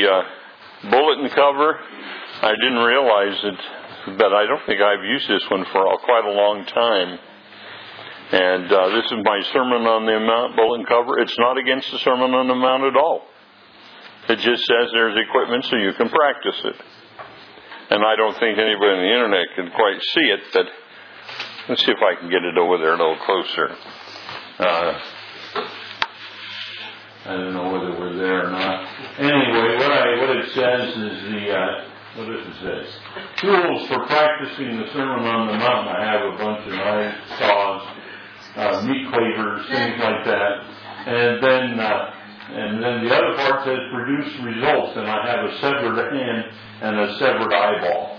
the bulletin cover, I didn't realize it, but I don't think I've used this one for quite a long time. And this is my Sermon on the Mount bulletin cover. It's not against the Sermon on the Mount at all. It just says there's equipment so you can practice it. And I don't think anybody on the internet can quite see it, but let's see if I can get it over there a little closer. I don't know whether we're there or not. Anyway, what it says is what does it say? Tools for practicing the Sermon on the Mount. I have a bunch of knives, saws, meat cleavers, things like that. And then the other part says produce results, and I have a severed hand and a severed eyeball.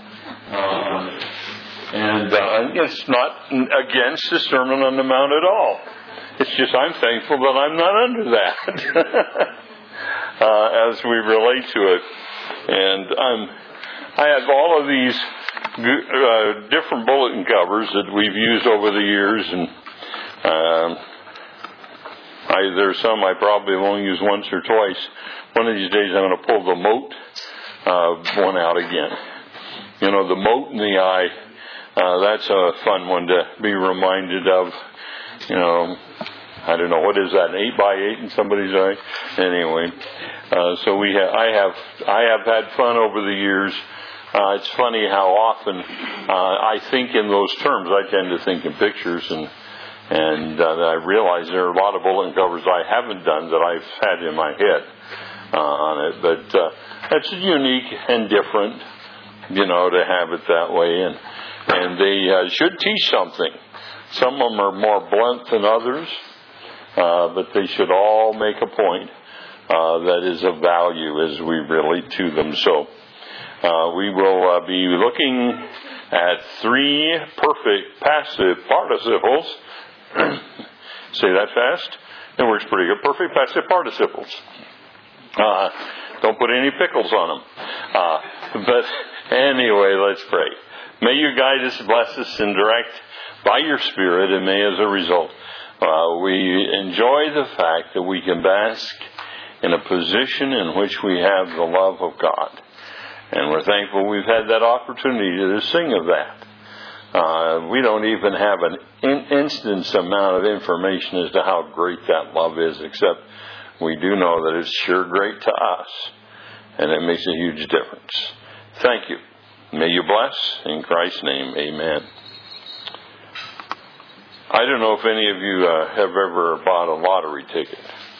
And it's not against the Sermon on the Mount at all. It's just I'm thankful that I'm not under that as we relate to it. And I have all of these different bulletin covers that we've used over the years, and there's some I probably have only used once or twice. One of these days I'm going to pull the mote one out again. You know, the mote in the eye, that's a fun one to be reminded of. You know, I don't know, what is that, an 8x8 in somebody's eye? Anyway, so I have had fun over the years. It's funny how often I think in those terms. I tend to think in pictures, and I realize there are a lot of bulletin covers I haven't done that I've had in my head on it. But it's unique and different, you know, to have it that way. And they should teach something. Some of them are more blunt than others, but they should all make a point that is of value as we relate to them. So we will be looking at 3 perfect passive participles. Say that fast? It works pretty good. Perfect passive participles. Don't put any pickles on them. But anyway, let's pray. May you guide us, bless us, and direct by your Spirit, and may as a result we enjoy the fact that we can bask in a position in which we have the love of God. And we're thankful we've had that opportunity to sing of that. We don't even have an instance amount of information as to how great that love is, except we do know that it's sure great to us, and it makes a huge difference. Thank you. May you bless. In Christ's name, amen. I don't know if any of you have ever bought a lottery ticket.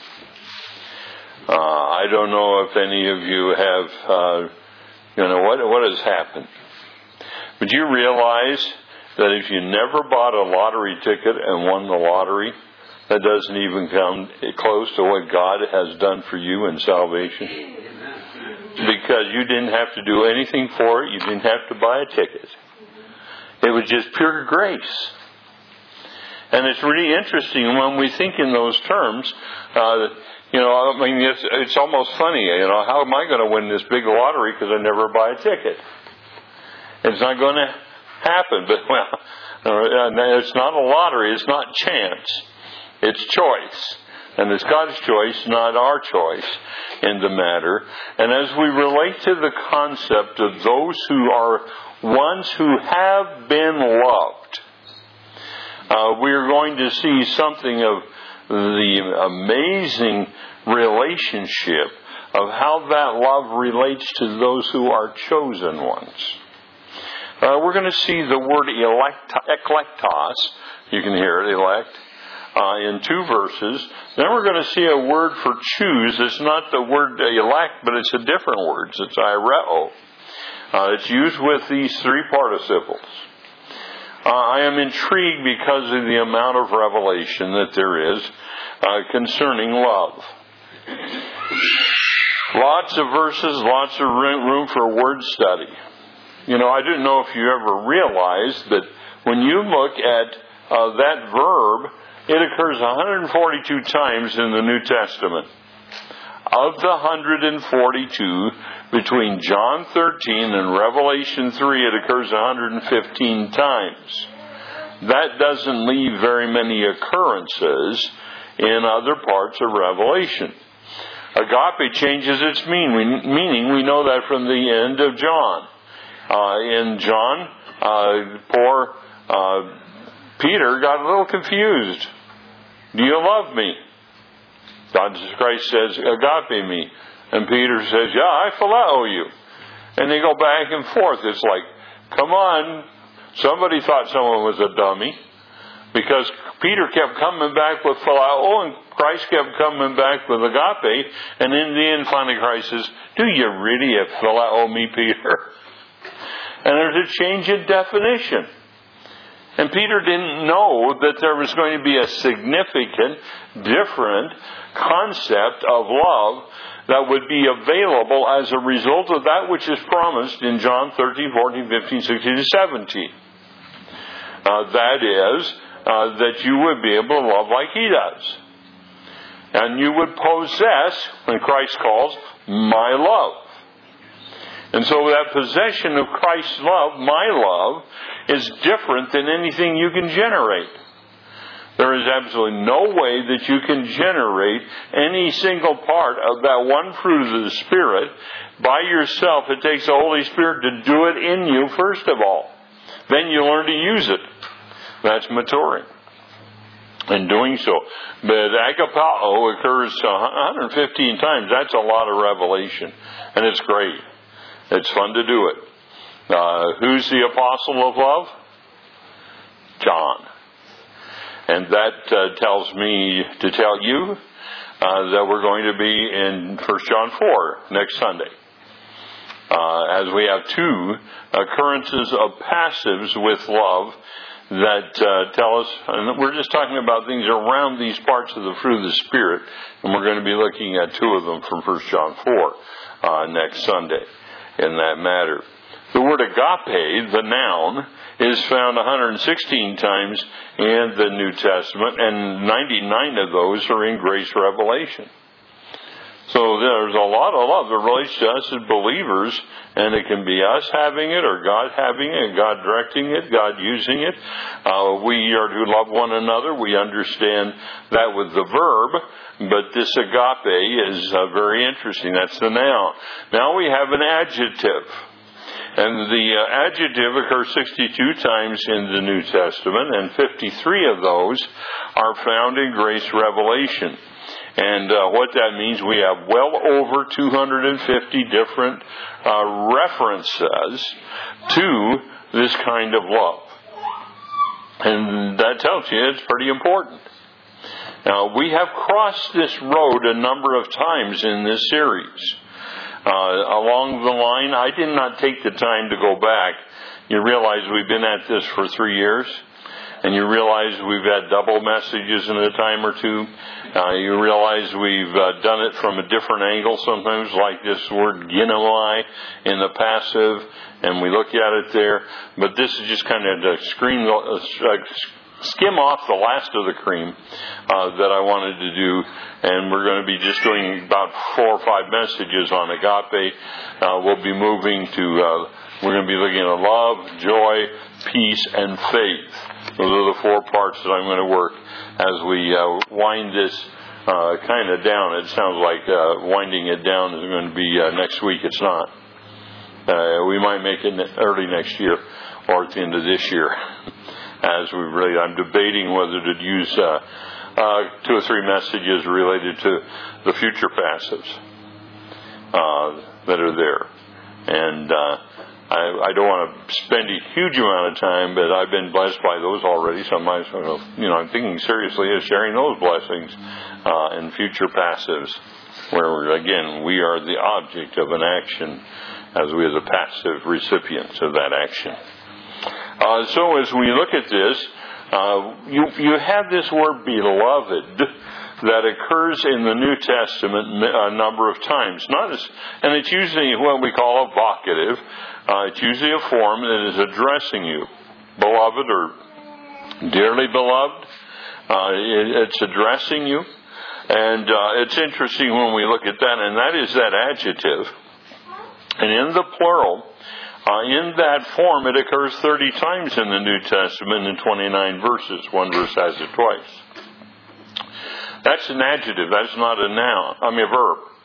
I don't know if any of you have, what has happened. But you realize that if you never bought a lottery ticket and won the lottery, that doesn't even come close to what God has done for you in salvation. Because you didn't have to do anything for it. You didn't have to buy a ticket. It was just pure grace. And it's really interesting when we think in those terms. It's almost funny. How am I going to win this big lottery because I never buy a ticket? It's not going to happen. But it's not a lottery. It's not chance. It's choice. And it's God's choice, not our choice in the matter. And as we relate to the concept of those who are ones who have been loved, we are going to see something of the amazing relationship of how that love relates to those who are chosen ones. We're going to see the word eklektos. You can hear it, elect. In 2 verses. Then we're going to see a word for choose. It's not the word elect, but it's a different word. It's aireo. It's used with these 3 participles. I am intrigued because of the amount of revelation that there is concerning love. Lots of verses, lots of room for word study. I didn't know if you ever realized that when you look at that verb, it occurs 142 times in the New Testament. Of the 142, between John 13 and Revelation 3, it occurs 115 times. That doesn't leave very many occurrences in other parts of Revelation. Agape changes its meaning. We know that from the end of John. In John, poor Peter got a little confused. Do you love me? Jesus Christ says, agape me. And Peter says, yeah, I phileo you. And they go back and forth. It's like, come on. Somebody thought someone was a dummy. Because Peter kept coming back with phileo, and Christ kept coming back with agape. And in the end, finally Christ says, do you really phileo me, Peter? And there's a change in definition. And Peter didn't know that there was going to be a significant, different concept of love that would be available as a result of that which is promised in John 13, 14, 15, 16, and 17. That is, that you would be able to love like He does. And you would possess, when Christ calls, my love. And so that possession of Christ's love, my love, is different than anything you can generate. There is absolutely no way that you can generate any single part of that one fruit of the Spirit by yourself. It takes the Holy Spirit to do it in you, first of all. Then you learn to use it. That's maturing. In doing so. But agapao occurs 115 times. That's a lot of revelation. And it's great. It's fun to do it. Who's the apostle of love? John. And that tells me to tell you that we're going to be in 1 John 4 next Sunday. As we have two occurrences of passives with love that tell us, and we're just talking about things around these parts of the fruit of the Spirit, and we're going to be looking at two of them from 1 John 4 next Sunday in that matter. The word agape, the noun, is found 116 times in the New Testament, and 99 of those are in grace revelation. So there's a lot of love that relates to us as believers, and it can be us having it, or God having it, God directing it, God using it. We are to love one another. We understand that with the verb, but this agape is very interesting. That's the noun. Now we have an adjective. And the adjective occurs 62 times in the New Testament, and 53 of those are found in grace revelation. And what that means, we have well over 250 different references to this kind of love. And that tells you it's pretty important. Now, we have crossed this road a number of times in this series. Along the line, I did not take the time to go back. You realize we've been at this for 3 years, and you realize we've had double messages in a time or two. You realize we've done it from a different angle sometimes, like this word ginomai in the passive, and we look at it there. But this is just kind of to skim off the last of the cream that I wanted to do, and we're going to be just doing about 4 or 5 messages on agape. We'll be moving to, we're going to be looking at love, joy, peace, and faith. Those are the 4 parts that I'm going to work as we wind this kind of down. It sounds like winding it down is going to be next week. It's not. We might make it early next year or at the end of this year. I'm debating whether to use 2 or 3 messages related to the future passives that are there. And I don't want to spend a huge amount of time, but I've been blessed by those already, so I'm thinking seriously of sharing those blessings in future passives, where, again, we are the object of an action as we are the passive recipients of that action. So as we look at this, you have this word beloved that occurs in the New Testament a number of times. And it's usually what we call a vocative. It's usually a form that is addressing you, beloved or dearly beloved. It's addressing you. And it's interesting when we look at that, and that is that adjective. And in the plural, in that form, it occurs 30 times in the New Testament in 29 verses. One verse has it twice. That's an adjective. That's not a noun. A verb.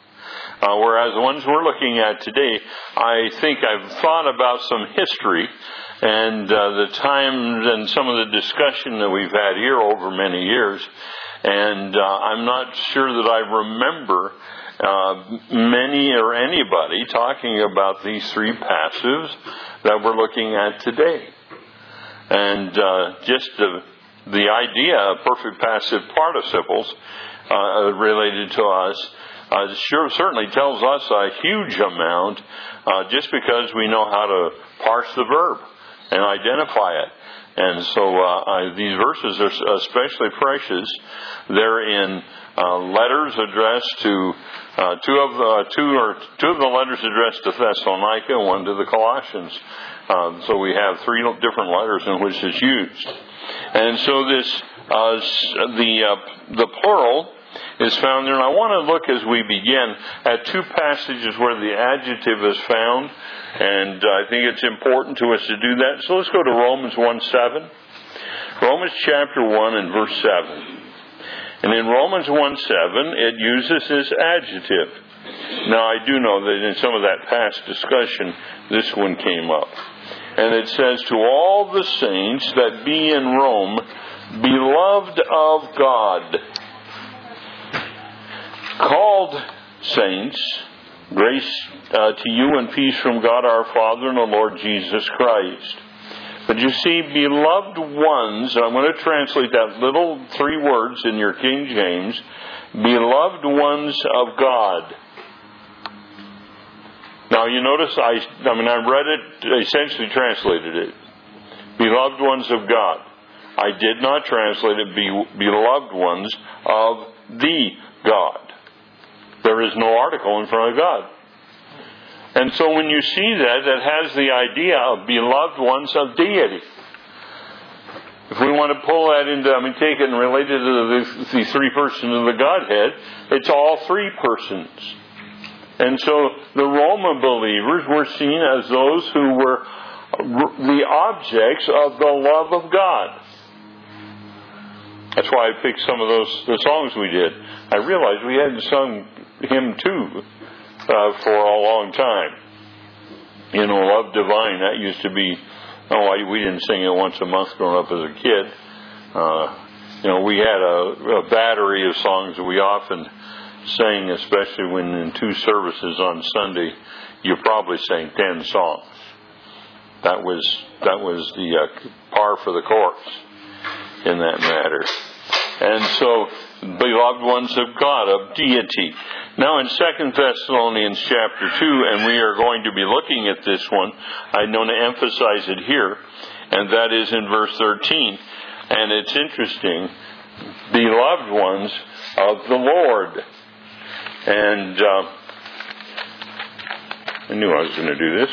Whereas the ones we're looking at today, I think I've thought about some history and the times and some of the discussion that we've had here over many years. And I'm not sure that I remember many or anybody talking about these three passives that we're looking at today. And just the idea of perfect passive participles related to us certainly tells us a huge amount just because we know how to parse the verb and identify it. And so these verses are especially precious. They're in letters addressed to two of the letters addressed to Thessalonica and one to the Colossians. So we have three different letters in which it's used. And so this the plural is found there. And I want to look as we begin at two passages where the adjective is found. And I think it's important to us to do that. So let's go to Romans 1:7. Romans chapter 1 and verse 7. And in Romans 1:7, it uses this adjective. Now, I do know that in some of that past discussion, this one came up. And it says, to all the saints that be in Rome, beloved of God, called saints, grace to you and peace from God our Father and the Lord Jesus Christ. But you see, beloved ones, I'm going to translate that little three words in your King James, beloved ones of God. Now you notice, I read it, essentially translated it. Beloved ones of God. I did not translate it, beloved ones of the God. There is no article in front of God. And so when you see that, that has the idea of beloved ones of deity. If we want to pull that into, take it and relate it to the three persons of the Godhead, it's all three persons. And so the Roman believers were seen as those who were the objects of the love of God. That's why I picked some of the songs we did. I realized we hadn't sung hymn 2 for a long time. Love Divine, that used to be, we didn't sing it once a month growing up as a kid. We had a battery of songs that we often sang, especially when in 2 services on Sunday, you probably sang 10 songs. That was the par for the course in that matter. And so, beloved ones of God, of deity. Now in 2 Thessalonians chapter 2, and we are going to be looking at this one, I know to emphasize it here, and that is in verse 13. And it's interesting, beloved ones of the Lord. And I knew I was going to do this.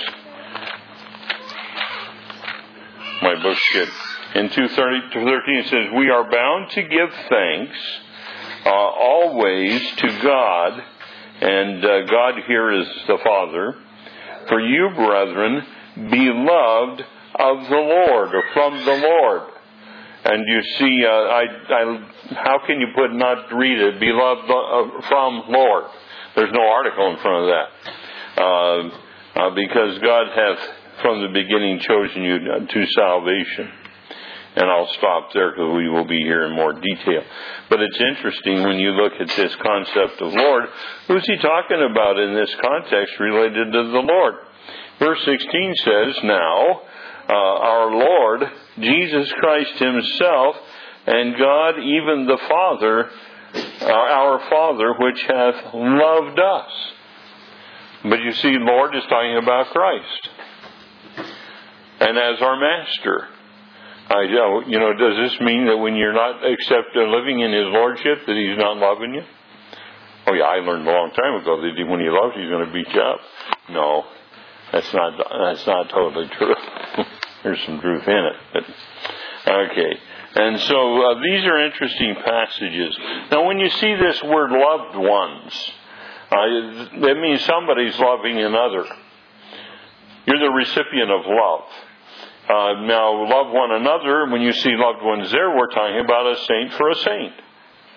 My book's good. In 2:13 it says, we are bound to give thanks always to God, and God here is the Father, for you, brethren, beloved of the Lord, or from the Lord. And you see, how can you not read it? Beloved from Lord. There's no article in front of that. Because God hath from the beginning chosen you to salvation. And I'll stop there because we will be here in more detail. But it's interesting when you look at this concept of Lord. Who's he talking about in this context related to the Lord? Verse 16 says, now, our Lord, Jesus Christ himself, and God, even the Father, our Father, which hath loved us. But you see, Lord is talking about Christ. And as our Master. Does this mean that when you're not living in His Lordship, that He's not loving you? Oh yeah, I learned a long time ago that when He loves you, He's going to beat you up. No, that's not totally true. There's some truth in it. But, okay, and so these are interesting passages. Now, when you see this word "loved ones," that means somebody's loving another. You're the recipient of love. Now, love one another. When you see loved ones there, we're talking about a saint for a saint.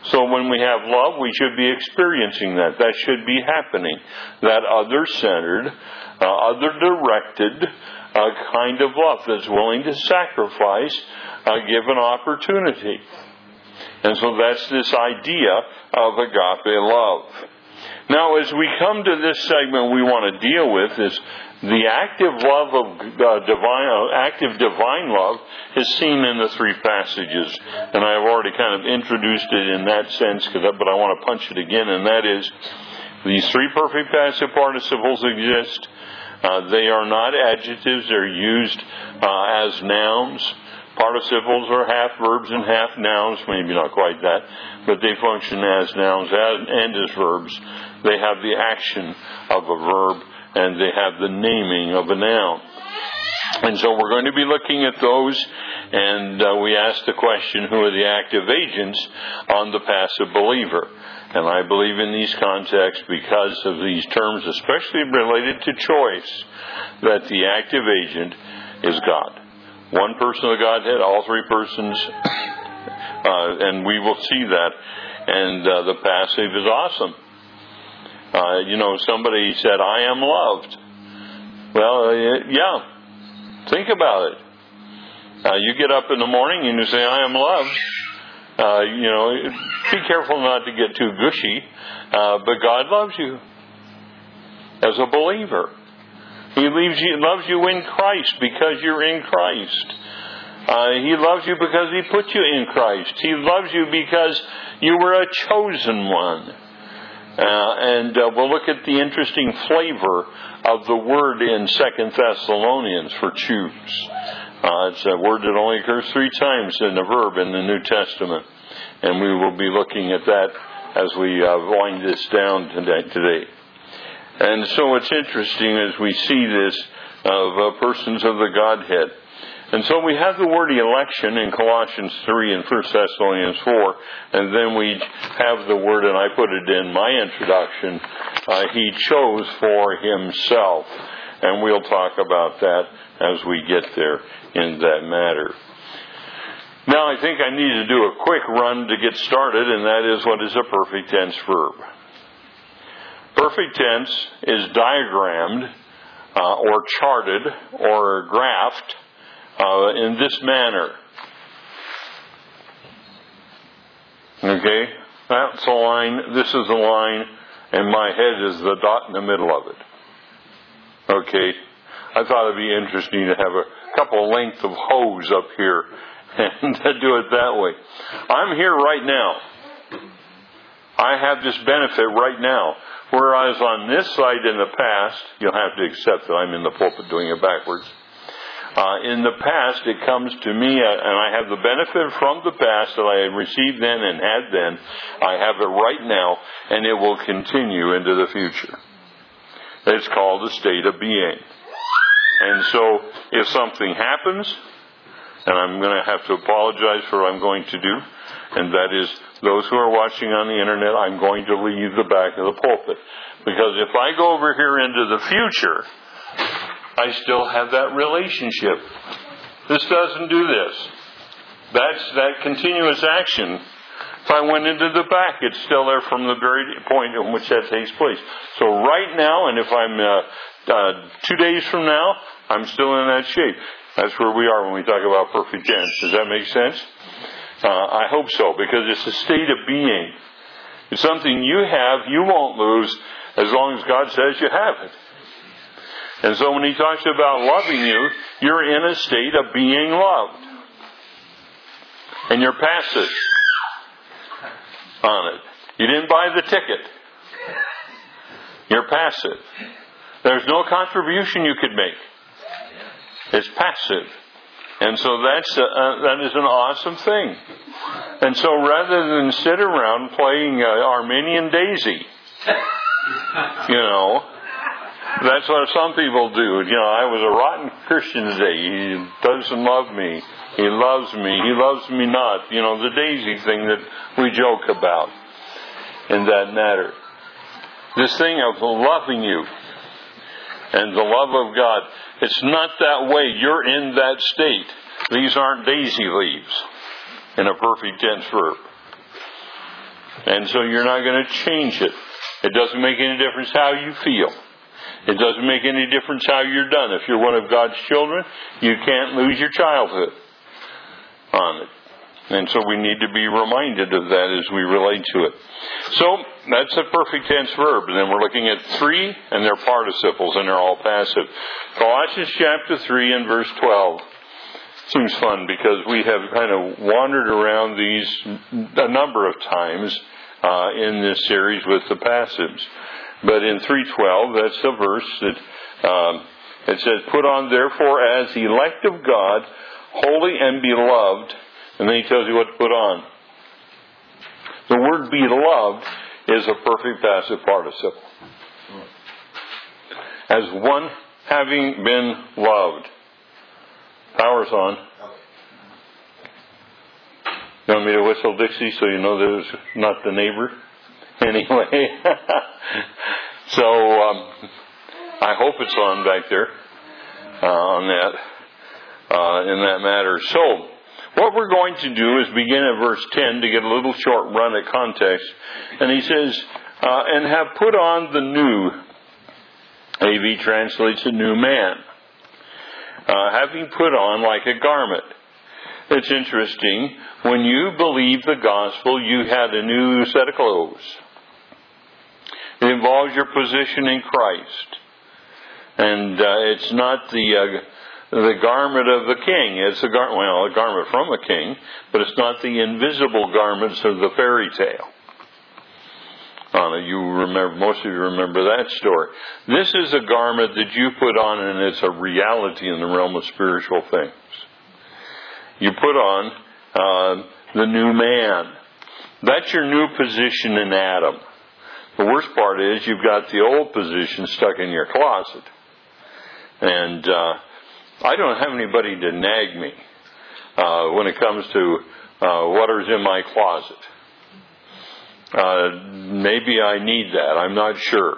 So when we have love, we should be experiencing that. That should be happening. That other-centered, other-directed kind of love that's willing to sacrifice given opportunity. And so that's this idea of agape love. Now, as we come to this segment, we want to deal with is the active love of active divine love is seen in the three passages, and I've already kind of introduced it in that sense, but I want to punch it again, and that is these three perfect passive participles exist. They are not adjectives; they're used as nouns. Participles are half verbs and half nouns, maybe not quite that, but they function as nouns and as verbs. They have the action of a verb, and they have the naming of a noun. And so we're going to be looking at those, and we ask the question, who are the active agents on the passive believer? And I believe in these contexts, because of these terms, especially related to choice, that the active agent is God. One person of the Godhead, all three persons, and we will see that. And the passive is awesome. Somebody said, I am loved. Well, yeah. Think about it. You get up in the morning and you say, I am loved. Be careful not to get too gushy. But God loves you as a believer. He loves you in Christ because you're in Christ. He loves you because He put you in Christ. He loves you because you were a chosen one. And we'll look at the interesting flavor of the word in 2 Thessalonians for choose. It's a word that only occurs 3 times in the verb in the New Testament. And we will be looking at that as we wind this down today. And so it's interesting as we see this of persons of the Godhead. And so we have the word election in Colossians 3 and 1 Thessalonians 4, and then we have the word, and I put it in my introduction, He chose for Himself. And we'll talk about that as we get there in that matter. Now I think I need to do a quick run to get started, and that is, what is a perfect tense verb? Perfect tense is diagrammed or charted or graphed in this manner. Okay? That's a line, this is a line, and my head is the dot in the middle of it. Okay? I thought it'd be interesting to have a couple length of hose up here and do it that way. I'm here right now. I have this benefit right now. Whereas on this side in the past, you'll have to accept that I'm in the pulpit doing it backwards. In the past, it comes to me, and I have the benefit from the past that I had received then and had then. I have it right now, and it will continue into the future. It's called the state of being. And so, if something happens, and I'm going to have to apologize for what I'm going to do, and that is, those who are watching on the internet, I'm going to leave the back of the pulpit. Because if I go over here into the future, I still have that relationship. This doesn't do this. That's that continuous action. If I went into the back, it's still there from the very point in which that takes place. So right now, and if I'm 2 days from now, I'm still in that shape. That's where we are when we talk about perfect tense. Does that make sense? I hope so, because it's a state of being. It's something you have, you won't lose, as long as God says you have it. And so when He talks about loving you, you're in a state of being loved. And you're passive on it. You didn't buy the ticket. You're passive. There's no contribution you could make. It's passive. And so that is an awesome thing. And so rather than sit around playing Armenian Daisy, that's what some people do. I was a rotten Christian today. He doesn't love me. He loves me. He loves me not. The Daisy thing that we joke about in that matter. This thing of loving you and the love of God, it's not that way. You're in that state. These aren't daisy leaves in a perfect tense verb. And so you're not going to change it. It doesn't make any difference how you feel. It doesn't make any difference how you're done. If you're one of God's children, you can't lose your childhood on it. And so we need to be reminded of that as we relate to it. So that's a perfect tense verb. And then we're looking at 3, and they're participles, and they're all passive. Colossians chapter 3 and verse 12. Seems fun because we have kind of wandered around these a number of times in this series with the passives. But in 3:12, that's the verse that it says, "Put on therefore as elect of God, holy and beloved," and then he tells you what to put on. The word beloved is a perfect passive participle. As one having been loved. Power's on. You want me to whistle Dixie so you know there's not the neighbor? Anyway. So, I hope it's on back there on that, in that matter. So, what we're going to do is begin at verse 10 to get a little short run at context. And he says, and have put on the new, AV translates a new man, having put on like a garment. It's interesting, when you believe the gospel, you had a new set of clothes. It involves your position in Christ. And it's not the garment of the king. It's a garment from a king, but it's not the invisible garments of the fairy tale. You remember, most of you remember that story. This is a garment that you put on, and it's a reality in the realm of spiritual things. You put on the new man. That's your new position in Adam. The worst part is you've got the old position stuck in your closet. And I don't have anybody to nag me when it comes to what is in my closet. Maybe I need that. I'm not sure.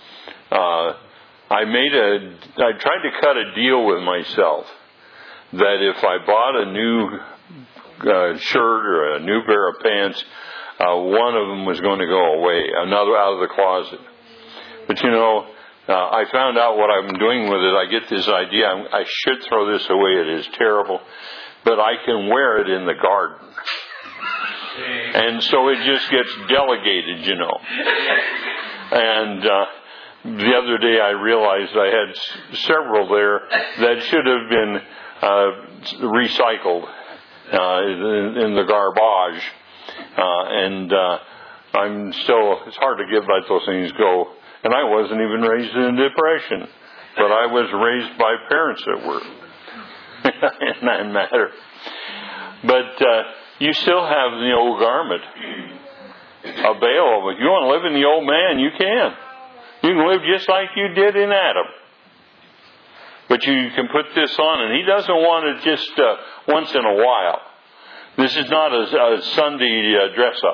I tried to cut a deal with myself that if I bought a new shirt or a new pair of pants, one of them was going to go away, another out of the closet. But I found out what I'm doing with it. I get this idea, I should throw this away. It is terrible. But I can wear it in the garden. And so it just gets delegated, And the other day I realized I had several there that should have been recycled in the garbage. It's hard to let those things go. And I wasn't even raised in depression, but I was raised by parents that were. In that matter. But you still have the old garment available. If you want to live in the old man, you can. You can live just like you did in Adam. But you can put this on, and he doesn't want it just once in a while. This is not a Sunday dress-up.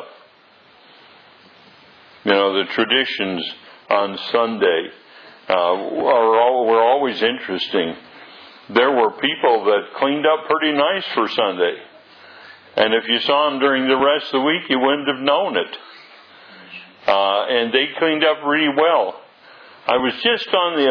The traditions on Sunday were always interesting. There were people that cleaned up pretty nice for Sunday. And if you saw them during the rest of the week, you wouldn't have known it. And they cleaned up really well. I was just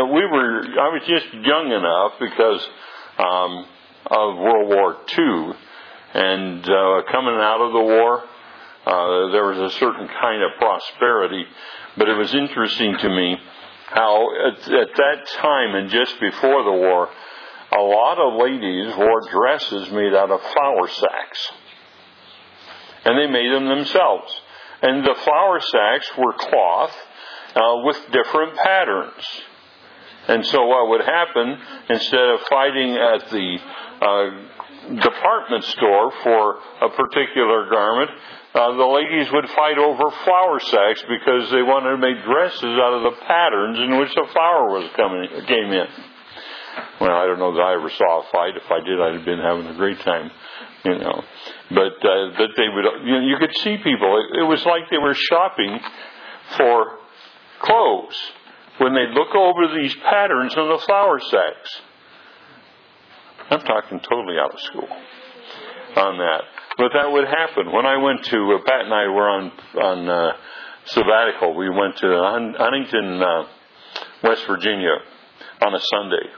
young enough because of World War II. And coming out of the war, there was a certain kind of prosperity. But it was interesting to me how at that time and just before the war, a lot of ladies wore dresses made out of flour sacks. And they made them themselves. And the flour sacks were cloth with different patterns. And so what would happen, instead of fighting at the department store for a particular garment, the ladies would fight over flour sacks because they wanted to make dresses out of the patterns in which the flour came in. Well, I don't know that I ever saw a fight. If I did, I'd have been having a great time, But they would, you could see people. It was like they were shopping for clothes when they'd look over these patterns on the flour sacks. I'm talking totally out of school on that. But that would happen. When I went to, Pat and I were on sabbatical. We went to Huntington, West Virginia on a Sunday.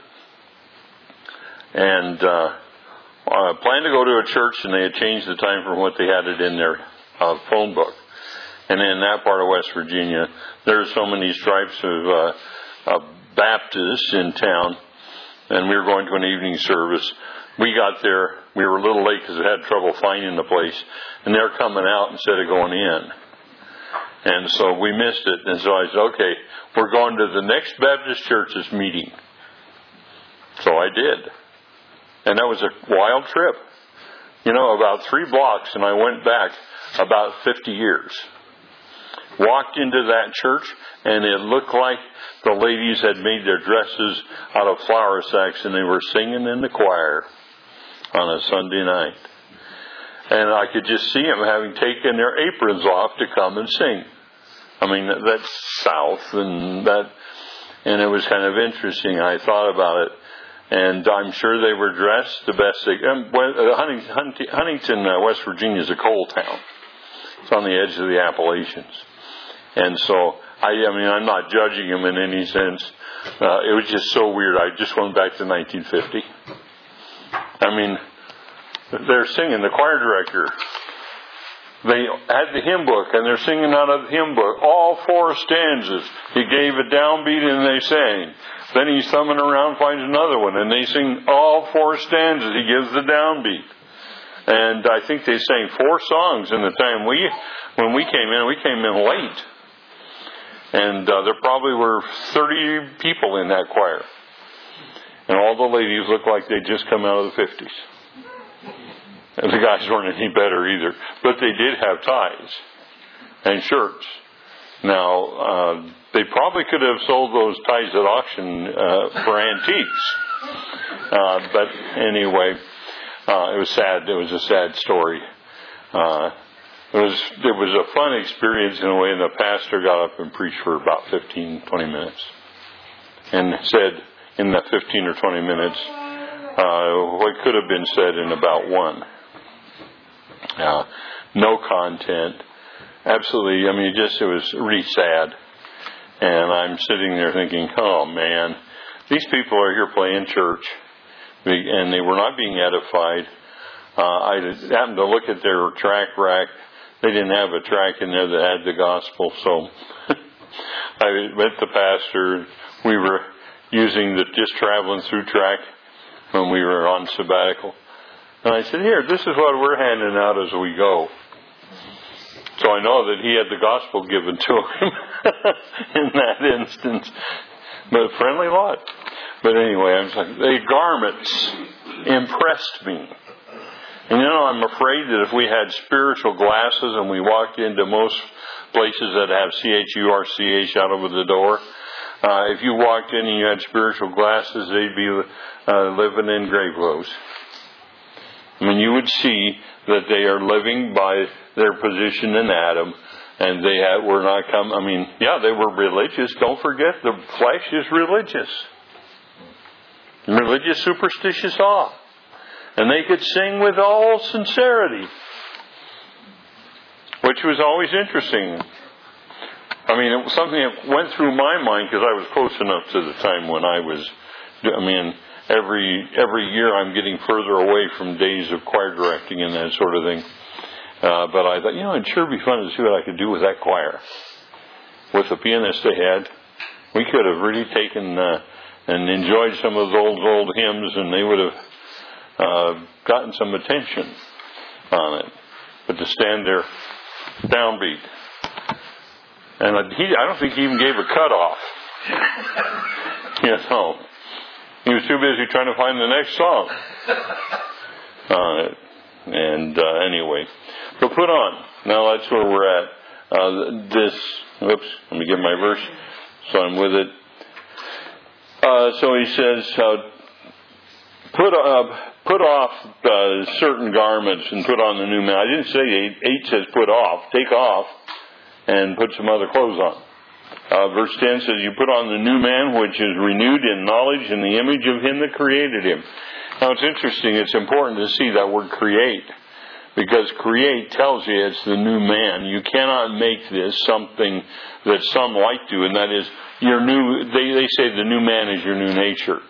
And I planned to go to a church, and they had changed the time from what they had it in their phone book. And in that part of West Virginia, there are so many stripes of Baptists in town, and we were going to an evening service. We got there. We were a little late because we had trouble finding the place, and they're coming out instead of going in. And so we missed it. And so I said, okay, we're going to the next Baptist church's meeting. So I did. And that was a wild trip. About 3 blocks, and I went back about 50 years. Walked into that church, and it looked like the ladies had made their dresses out of flour sacks, and they were singing in the choir on a Sunday night. And I could just see them having taken their aprons off to come and sing. I mean, that's South, and it was kind of interesting. I thought about it, and I'm sure they were dressed the best they. Huntington, West Virginia, is a coal town. It's on the edge of the Appalachians. And so, I'm not judging them in any sense. It was just so weird. I just went back to 1950. They're singing, the choir director. They had the hymn book, and they're singing out of the hymn book, all 4 stanzas. He gave a downbeat, and they sang. Then he's thumbing around, finds another one, and they sing all 4 stanzas. He gives the downbeat. And I think they sang 4 songs in the time when we came in late. And there probably were 30 people in that choir. And all the ladies looked like they'd just come out of the 50s. And the guys weren't any better either. But they did have ties and shirts. Now, they probably could have sold those ties at auction for antiques. But anyway, it was sad. It was a sad story. It was a fun experience in a way, and the pastor got up and preached for about 15, 20 minutes. And said in that 15 or 20 minutes what could have been said in about 1. No content. Absolutely. It was really sad. And I'm sitting there thinking, oh man, these people are here playing church, and they were not being edified. I happened to look at their track rack. They didn't have a track in there that had the gospel, so I met the pastor. We were using the just traveling through track when we were on sabbatical. And I said, here, this is what we're handing out as we go. So I know that he had the gospel given to him in that instance. But a friendly lot. But anyway, I was like, the garments impressed me. And I'm afraid that if we had spiritual glasses and we walked into most places that have CHURCH out over the door, if you walked in and you had spiritual glasses, they'd be living in grave clothes. You would see that they are living by their position in Adam, and they were not come. They were religious. Don't forget, the flesh is religious. Religious, superstitious awe. And they could sing with all sincerity, which was always interesting. It was something that went through my mind because I was close enough to the time when I was. Every year I'm getting further away from days of choir directing and that sort of thing. But I thought, it'd sure be fun to see what I could do with that choir. With the pianist they had, we could have really taken and enjoyed some of those old hymns, and they would have gotten some attention on it. But to stand there, downbeat. And I don't think he even gave a cutoff. He was too busy trying to find the next song. Anyway, so put on. Now that's where we're at. Let me get my verse so I'm with it. So he says, put off certain garments and put on the new man. I didn't say 8 says put off. Take off and put some other clothes on. Verse 10 says, you put on the new man, which is renewed in knowledge in the image of him that created him. Now it's interesting, it's important to see that word create, Because create tells you it's the new man. You cannot make this something that some like to, and that is your new. They say the new man is your new nature.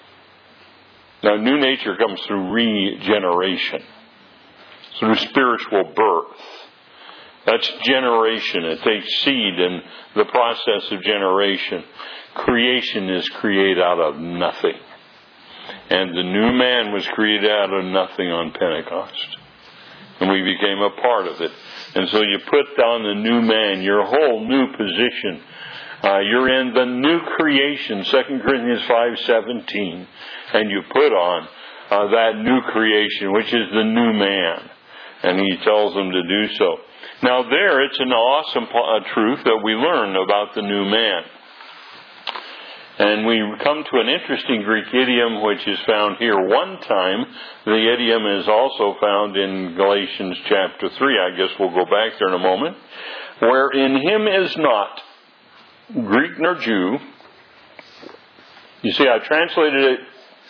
Now, new nature comes through regeneration, through spiritual birth. That's generation. It takes seed in the process of generation. Creation is created out of nothing. And the new man was created out of nothing on Pentecost. And we became a part of it. And so you put on the new man, your whole new position. You're in the new creation, 2 Corinthians 5:17. And you put on that new creation, which is the new man. And he tells them to do so. Now there, it's an awesome truth that we learn about the new man. And we come to an interesting Greek idiom which is found here one time. The idiom is also found in Galatians chapter 3. I guess we'll go back there in a moment. Where in him is not Greek nor Jew. You see, I translated it,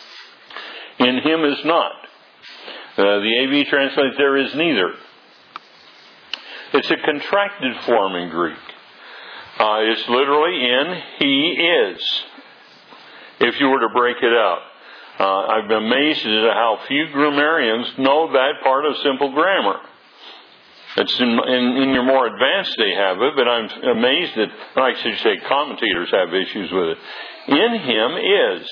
in him is not. The AV translates, there is neither. It's a contracted form in Greek. It's literally in he is. If you were to break it out. I've been amazed at how few grammarians know that part of simple grammar. It's in your more advanced they have it, but I'm amazed that, I should say, commentators have issues with it. In him is.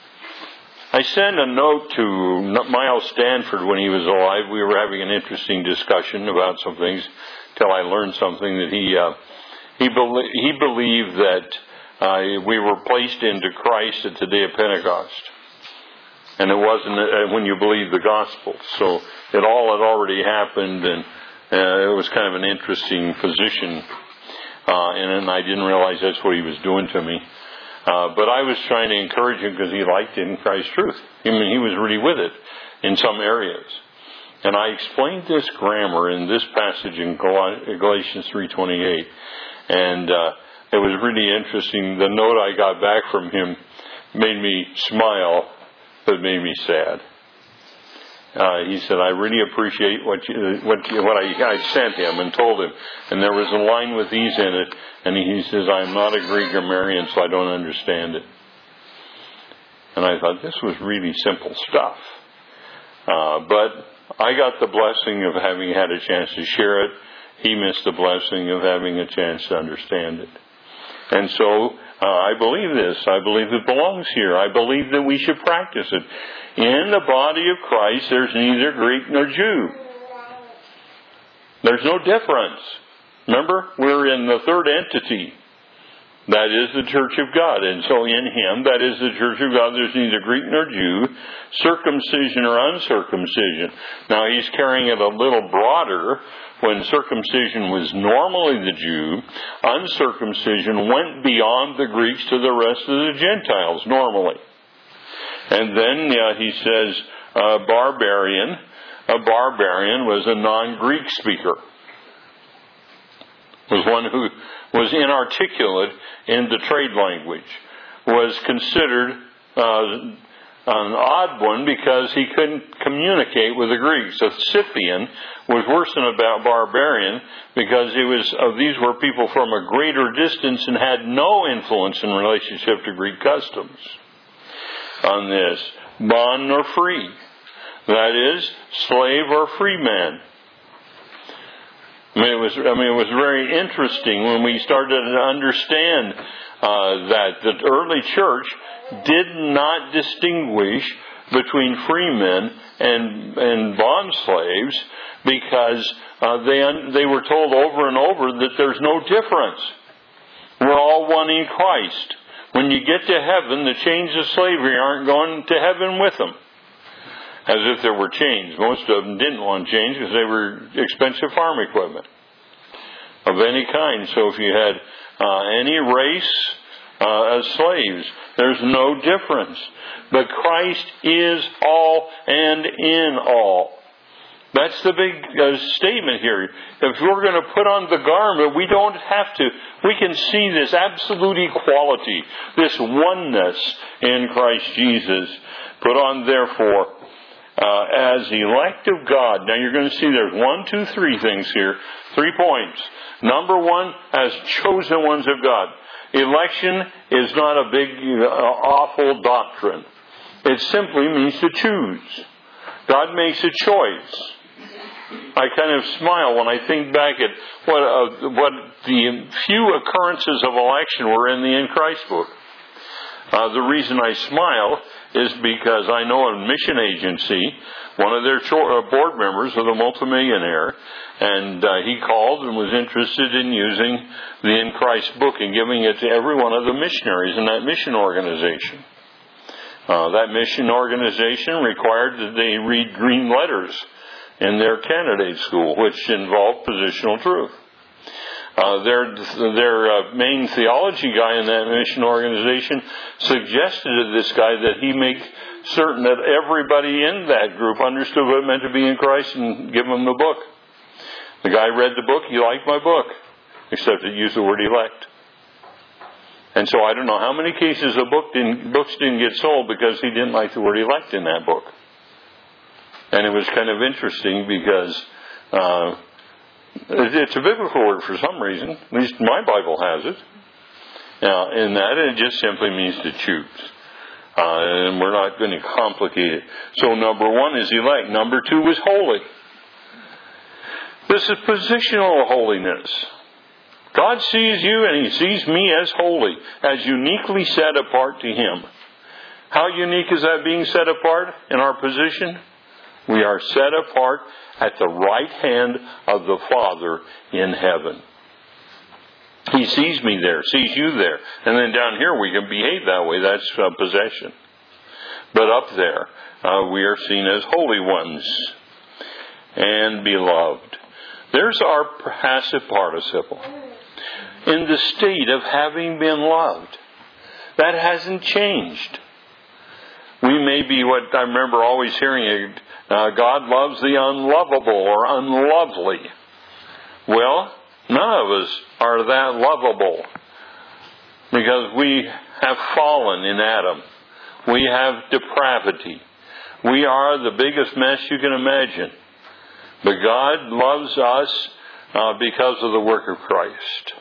I sent a note to Miles Stanford when he was alive. We were having an interesting discussion about some things till I learned something that he believed that we were placed into Christ at the day of Pentecost. And it wasn't when you believe the gospel. So it all had already happened, and it was kind of an interesting position. And I didn't realize that's what he was doing to me. But I was trying to encourage him because he liked it in Christ's truth. I mean, he was really with it in some areas. And I explained this grammar in this passage in Galatians 3:28. And it was really interesting. The note I got back from him made me smile, but made me sad. He said, I really appreciate what I sent him and told him. And there was a line with these in it. And he says, I'm not a Greek grammarian, so I don't understand it. And I thought, this was really simple stuff. But I got the blessing of having had a chance to share it. He missed the blessing of having a chance to understand it. And so I believe this. I believe it belongs here. I believe that we should practice it. In the body of Christ, there's neither Greek nor Jew. There's no difference. Remember, we're in the third entity. That is the church of God. And so in him, that is the church of God, there's neither Greek nor Jew, circumcision or uncircumcision. Now he's carrying it a little broader. When circumcision was normally the Jew, uncircumcision went beyond the Greeks to the rest of the Gentiles normally. And then he says barbarian. A barbarian was a non-Greek speaker. Was one who was inarticulate in the trade language. Was considered an odd one because he couldn't communicate with the Greeks. A Scythian was worse than a barbarian because these were people from a greater distance and had no influence in relationship to Greek customs. On this, bond or free, that is, slave or free man. It was very interesting when we started to understand that the early church did not distinguish between freemen and bond slaves because they were told over and over that there's no difference. We're all one in Christ. When you get to heaven, the chains of slavery aren't going to heaven with them. As if there were chains. Most of them didn't want chains because they were expensive farm equipment of any kind. So if you had any race as slaves, there's no difference. But Christ is all and in all. That's the big statement here. If we're going to put on the garment, we don't have to. We can see this absolute equality, this oneness in Christ Jesus. Put on, therefore, as elect of God. Now you're going to see there's 1, 2, 3 things here. 3 points. Number 1, as chosen ones of God. Election is not a big, awful doctrine. It simply means to choose. God makes a choice. I kind of smile when I think back at what the few occurrences of election were in the In Christ book. The reason I smile is because I know a mission agency, one of their board members was a multimillionaire, and he called and was interested in using the In Christ book and giving it to every one of the missionaries in that mission organization. That mission organization required that they read green letters in their candidate school, which involved positional truth. Their main theology guy in that mission organization suggested to this guy that he make certain that everybody in that group understood what it meant to be in Christ and give them the book. The guy read the book. He liked my book, except it used the word elect. And so I don't know how many cases of books didn't get sold because he didn't like the word elect in that book. And it was kind of interesting because it's a biblical word for some reason. At least my Bible has it. In that, it just simply means to choose. And we're not going to complicate it. So number 1 is elect. Number 2 is holy. This is positional holiness. God sees you and He sees me as holy, as uniquely set apart to Him. How unique is that being set apart in our position? We are set apart at the right hand of the Father in heaven. He sees me there, sees you there. And then down here we can behave that way. That's possession. But up there, we are seen as holy ones and beloved. There's our passive participle. In the state of having been loved. That hasn't changed. We may be what I remember always hearing, God loves the unlovable or unlovely. Well, none of us are that lovable because we have fallen in Adam. We have depravity. We are the biggest mess you can imagine. But God loves us because of the work of Christ.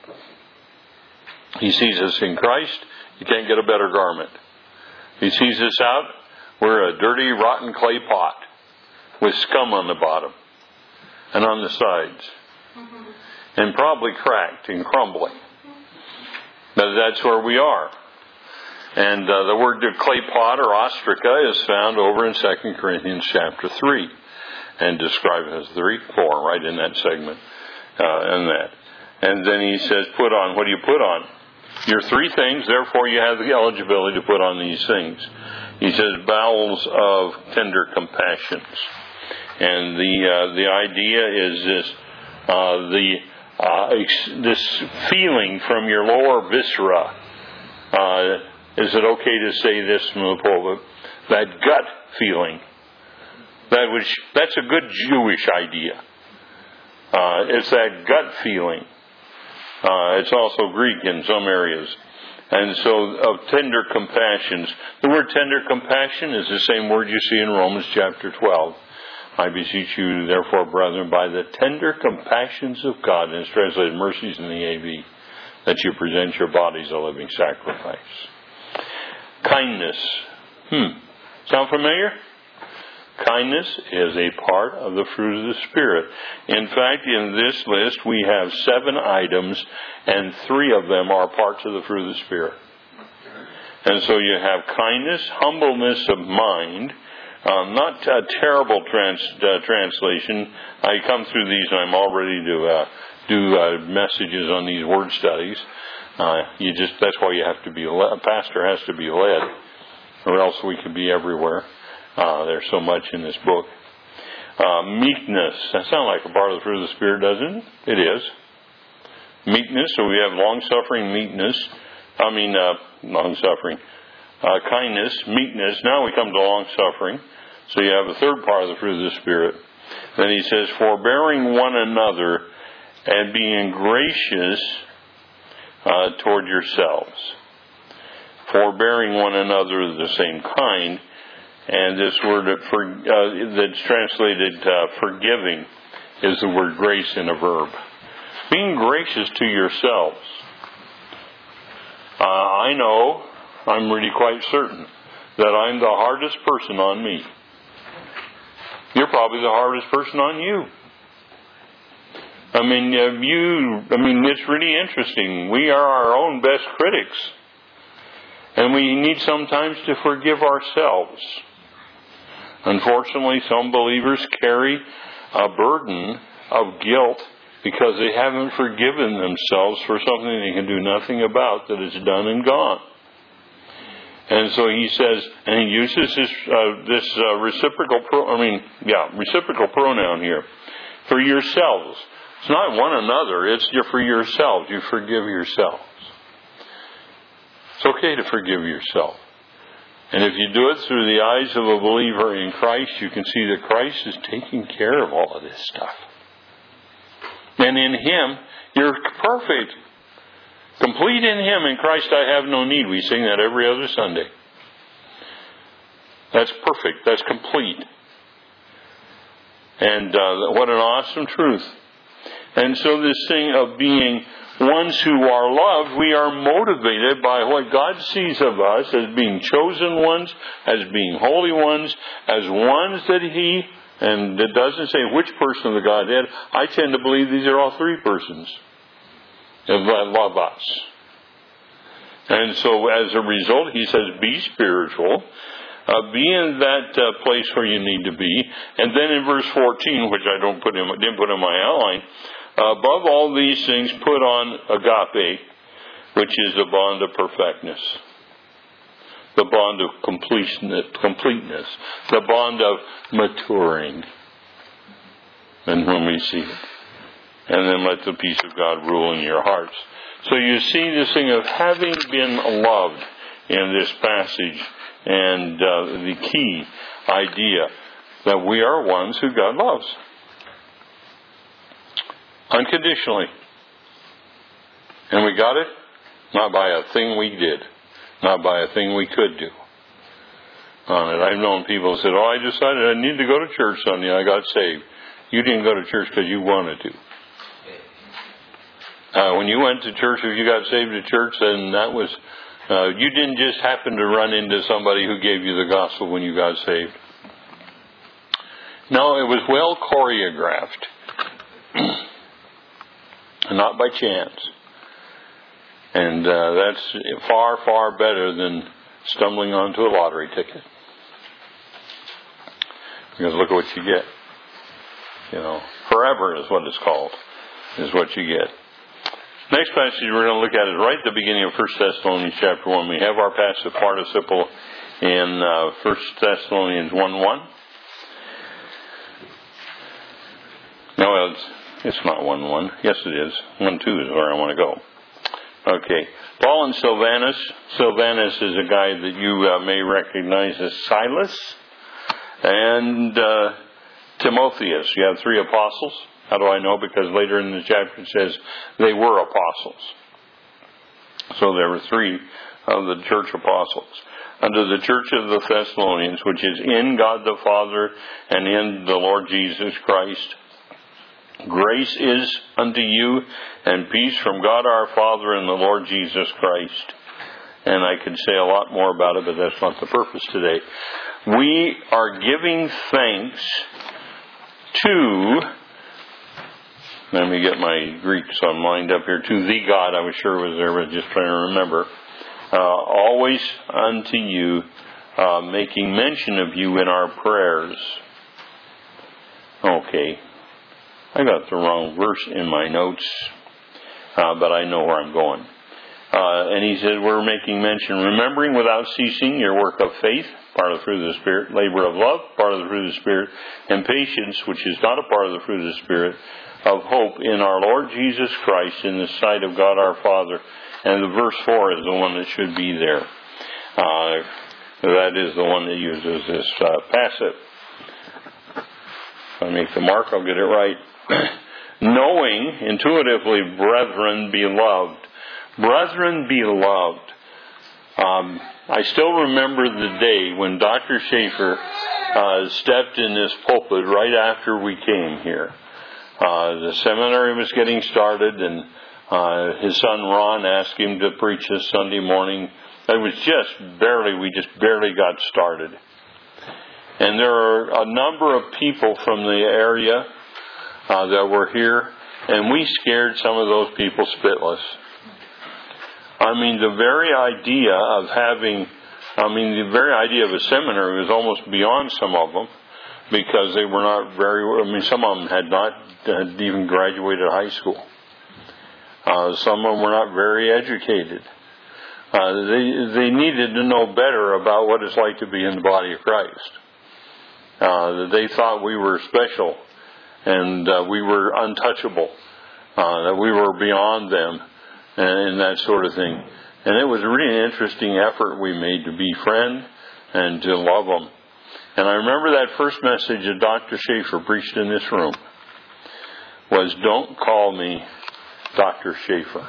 He sees us in Christ. You can't get a better garment. He sees us out. We're a dirty, rotten clay pot with scum on the bottom and on the sides. And probably cracked and crumbling. But that's where we are. And the word clay pot or ostraca is found over in 2 Corinthians chapter 3 and described as 3:4 right in that segment. And then he says, put on. What do you put on? Your 3 things, therefore you have the eligibility to put on these things. He says, bowels of tender compassions. And the idea is this feeling from your lower viscera. Is it okay to say this from the pulpit? That gut feeling. That's a good Jewish idea. It's that gut feeling. It's also Greek in some areas. And so, of tender compassions. The word tender compassion is the same word you see in Romans chapter 12. I beseech you, therefore, brethren, by the tender compassions of God, and it's translated mercies in the AV, that you present your bodies a living sacrifice. Kindness. Sound familiar? Kindness is a part of the fruit of the Spirit. In fact, in this list we have 7 items, and 3 of them are parts of the fruit of the Spirit. And so you have kindness, humbleness of mind. Not a terrible translation. I come through these and I'm all ready to do messages on these word studies. That's why you have to be a pastor has to be led, or else we could be everywhere. There's so much in this book. Meekness. That sounds like a part of the fruit of the Spirit, doesn't it? It is. Meekness. So we have long-suffering, meekness. Long-suffering. Kindness, meekness. Now we come to long-suffering. So you have a third part of the fruit of the Spirit. Then he says, forbearing one another and being gracious toward yourselves. Forbearing one another of the same kind. And this word that's translated forgiving is the word grace in a verb. Being gracious to yourselves. I know, I'm really quite certain, that I'm the hardest person on me. You're probably the hardest person on you. It's really interesting. We are our own best critics. And we need sometimes to forgive ourselves. Unfortunately, some believers carry a burden of guilt because they haven't forgiven themselves for something they can do nothing about that is done and gone. And so he says, and he uses this reciprocal pronoun here, for yourselves. It's not one another, it's for yourselves. You forgive yourselves. It's okay to forgive yourself. And if you do it through the eyes of a believer in Christ, you can see that Christ is taking care of all of this stuff. And in Him, you're perfect. Complete in Him. In Christ I have no need. We sing that every other Sunday. That's perfect. That's complete. And what an awesome truth. And so this thing of being ones who are loved, we are motivated by what God sees of us as being chosen ones, as being holy ones, as ones that He, and it doesn't say which person of the Godhead. I tend to believe these are all three persons that love us. And so as a result, he says, be spiritual. Be in that place where you need to be. And then in verse 14, which I didn't put in my outline, above all these things, put on agape, which is the bond of perfectness, the bond of completeness, the bond of maturing. And when we see it, and then let the peace of God rule in your hearts. So you see this thing of having been loved in this passage, and the key idea that we are ones who God loves. Unconditionally. And we got it not by a thing we did, not by a thing we could do. On it. I've known people who said, I decided I need to go to church Sunday, I got saved. You didn't go to church because you wanted to. When you went to church, if you got saved at church, then that was, you didn't just happen to run into somebody who gave you the gospel when you got saved. No, it was well choreographed. Not by chance. And that's far, far better than stumbling onto a lottery ticket. Because look at what you get. Forever is what it's called, is what you get. Next passage we're going to look at is right at the beginning of 1 Thessalonians chapter 1. We have our passive participle in 1 Thessalonians 1:1. No, it's not 1:1. Yes, it is. 1:2 is where I want to go. Okay. Paul and Silvanus. Silvanus is a guy that you may recognize as Silas. And Timotheus. You have three apostles. How do I know? Because later in the chapter it says they were apostles. So there were three of the church apostles. Unto the church of the Thessalonians, which is in God the Father and in the Lord Jesus Christ, grace is unto you and peace from God our Father and the Lord Jesus Christ. And I could say a lot more about it, but that's not the purpose today. We are giving thanks to... Let me get my Greek so I'm lined up here. To the God, I was sure it was there, but just trying to remember. Always unto you, making mention of you in our prayers. Okay. I got the wrong verse in my notes, but I know where I'm going. And he said, we're making mention, remembering without ceasing your work of faith, part of the fruit of the Spirit, labor of love, part of the fruit of the Spirit, and patience, which is not a part of the fruit of the Spirit, of hope in our Lord Jesus Christ in the sight of God our Father. And the verse 4 is the one that should be there. That is the one that uses this passive. If I make the mark, I'll get it right. Knowing intuitively, brethren beloved. Brethren beloved. I still remember the day when Dr. Schaefer stepped in this pulpit right after we came here. The seminary was getting started, and his son Ron asked him to preach this Sunday morning. It was we just barely got started. And there are a number of people from the area that were here, and we scared some of those people spitless. I mean, the very idea of a seminary was almost beyond some of them, because they were not some of them had even graduated high school. Some of them were not very educated. They needed to know better about what it's like to be in the body of Christ. They thought we were special, and we were untouchable, that we were beyond them, and that sort of thing. And it was really an interesting effort we made to befriend and to love them. And I remember that first message that Dr. Schaefer preached in this room was, "Don't call me Dr. Schaefer."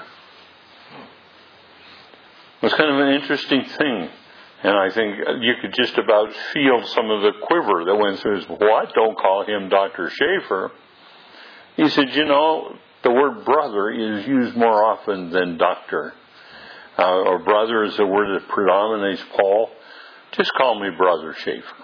It was kind of an interesting thing. And I think you could just about feel some of the quiver that went through his, "What? Don't call him Dr. Schaefer." He said, the word brother is used more often than doctor. Or brother is the word that predominates Paul. Just call me Brother Schaefer.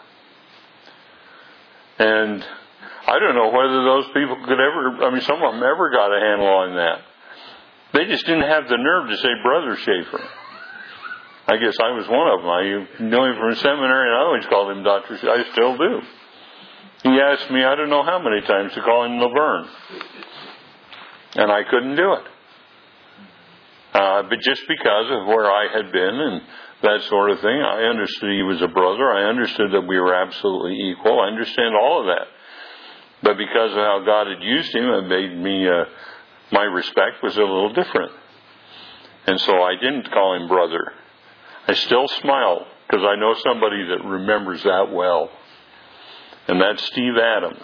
And I don't know whether those people could some of them ever got a handle on that. They just didn't have the nerve to say Brother Schaefer. I guess I was one of them. I knew him from seminary, and I always called him Dr. Schaefer. I still do. He asked me, I don't know how many times, to call him Laverne. And I couldn't do it. But just because of where I had been and that sort of thing, I understood he was a brother. I understood that we were absolutely equal. I understand all of that. But because of how God had used him, it made me, my respect was a little different. And so I didn't call him brother. I still smile because I know somebody that remembers that well. And that's Steve Adams.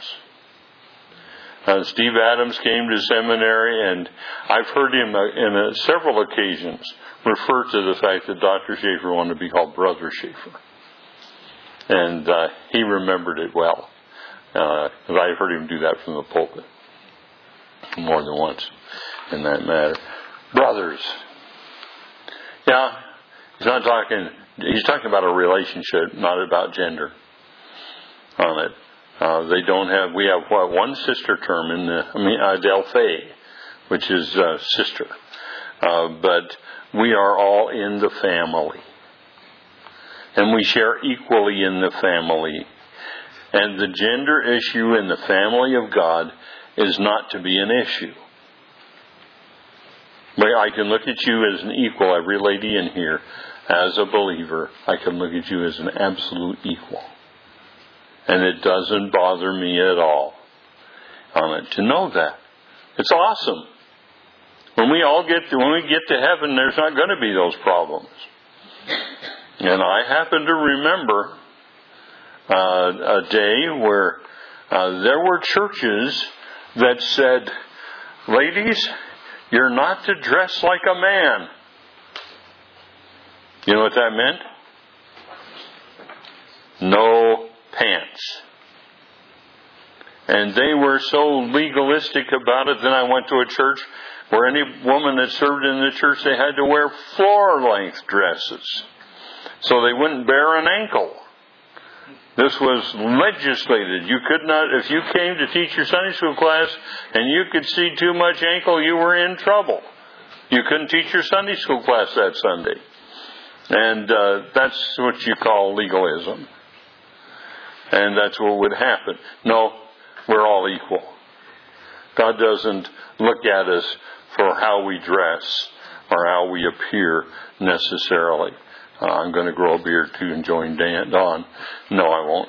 Steve Adams came to seminary, and I've heard him in several occasions refer to the fact that Dr. Schaefer wanted to be called Brother Schaefer. And he remembered it well. Because I've heard him do that from the pulpit more than once in that matter. Brothers. Yeah, he's talking about a relationship, not about gender on it. We have one sister term in Delphi, which is sister. But we are all in the family. And we share equally in the family. And the gender issue in the family of God is not to be an issue. I can look at you as an equal, every lady in here, as a believer. I can look at you as an absolute equal. And it doesn't bother me at all to know that. It's awesome. When we get to heaven, there's not going to be those problems. And I happen to remember a day where there were churches that said, "Ladies, you're not to dress like a man." You know what that meant? No pants. And they were so legalistic about it. Then I went to a church where any woman that served in the church, they had to wear floor-length dresses so they wouldn't bare an ankle. This was legislated. You could not, if you came to teach your Sunday school class and you could see too much ankle, you were in trouble. You couldn't teach your Sunday school class that Sunday. And that's what you call legalism. And that's what would happen. No, we're all equal. God doesn't look at us for how we dress or how we appear necessarily. I'm going to grow a beard too and join Dawn. No, I won't.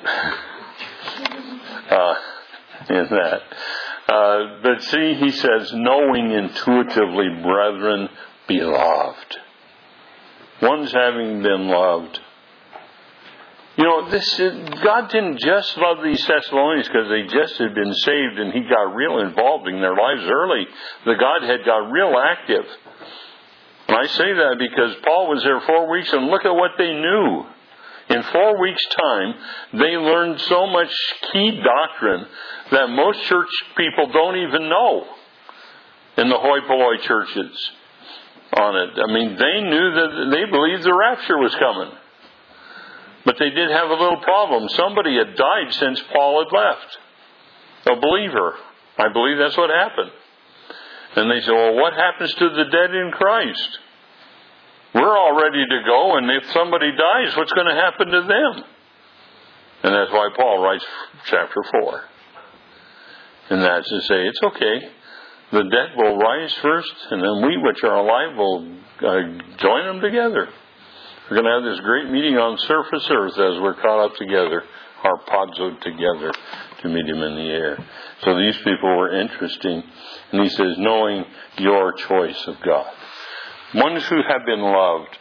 In that. But see, he says, knowing intuitively, brethren, beloved. One's having been loved. You know, God didn't just love these Thessalonians because they just had been saved and he got real involved in their lives early. The Godhead got real active. And I say that because Paul was there 4 weeks, and look at what they knew. In 4 weeks' time, they learned so much key doctrine that most church people don't even know in the hoi polloi churches on it. I mean, they knew that they believed the rapture was coming. But they did have a little problem. Somebody had died since Paul had left. A believer. I believe that's what happened. And they said, well, what happens to the dead in Christ? We're all ready to go, and if somebody dies, what's going to happen to them? And that's why Paul writes chapter 4. And that's to say, it's okay. The dead will rise first, and then we which are alive will join them together. We're going to have this great meeting on surface earth as we're caught up together, harpazoed together to meet him in the air. So these people were interesting. And he says, knowing your choice of God. Ones who have been loved.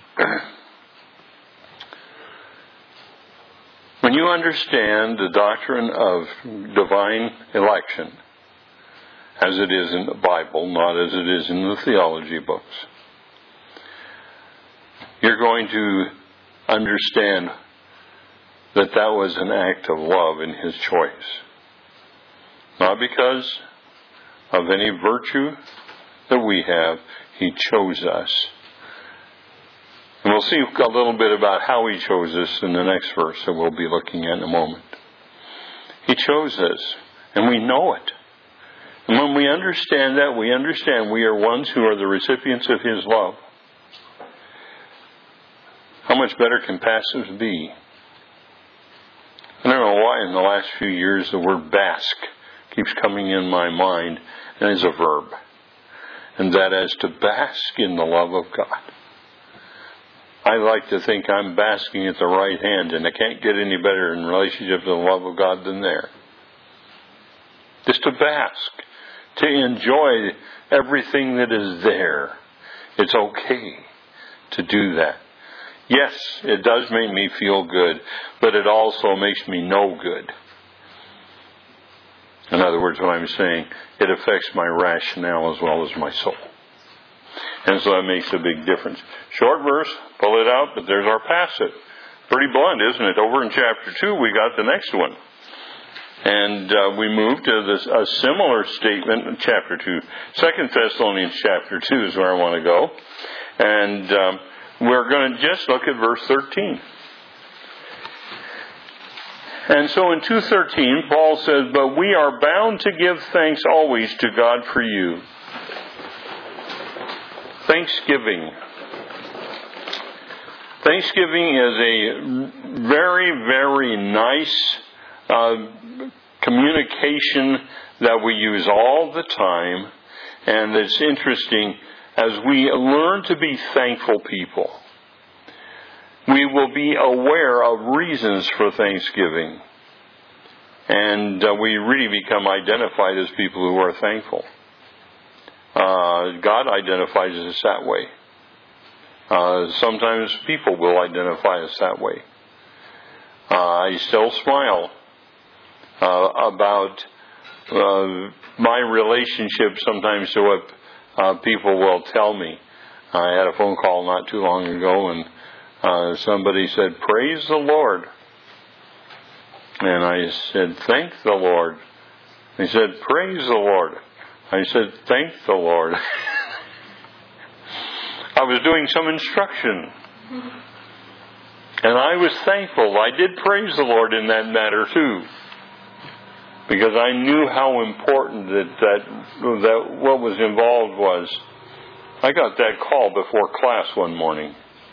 When you understand the doctrine of divine election, as it is in the Bible, not as it is in the theology books, you're going to understand that that was an act of love in His choice. Not because of any virtue that we have, He chose us. And we'll see a little bit about how He chose us in the next verse that we'll be looking at in a moment. He chose us, and we know it. And when we understand that, we understand we are ones who are the recipients of His love. How much better can passives be? I don't know why in the last few years the word bask keeps coming in my mind, and is a verb. And that is to bask in the love of God. I like to think I'm basking at the right hand, and I can't get any better in relationship to the love of God than there. Just to bask, to enjoy everything that is there. It's okay to do that. Yes, it does make me feel good, but it also makes me know good. In other words, what I'm saying, it affects my rationale as well as my soul. And so that makes a big difference. Short verse, pull it out, but there's our passive. Pretty blunt, isn't it? Over in chapter 2, we got the next one. And we move to a similar statement in chapter 2. 2 Thessalonians chapter 2 is where I want to go. And we're going to just look at verse 13. And so in 2:13, Paul says, but we are bound to give thanks always to God for you. Thanksgiving. Thanksgiving is a very, very nice communication that we use all the time. And it's interesting, as we learn to be thankful people, we will be aware of reasons for thanksgiving. And we really become identified as people who are thankful. God identifies us that way. Sometimes people will identify us that way. I still smile about my relationship sometimes to what people will tell me. I had a phone call not too long ago, and somebody said, praise the Lord. And I said, thank the Lord. He said, praise the Lord. I said, thank the Lord. I was doing some instruction. And I was thankful. I did praise the Lord in that matter too. Because I knew how important that what was involved was. I got that call before class one morning.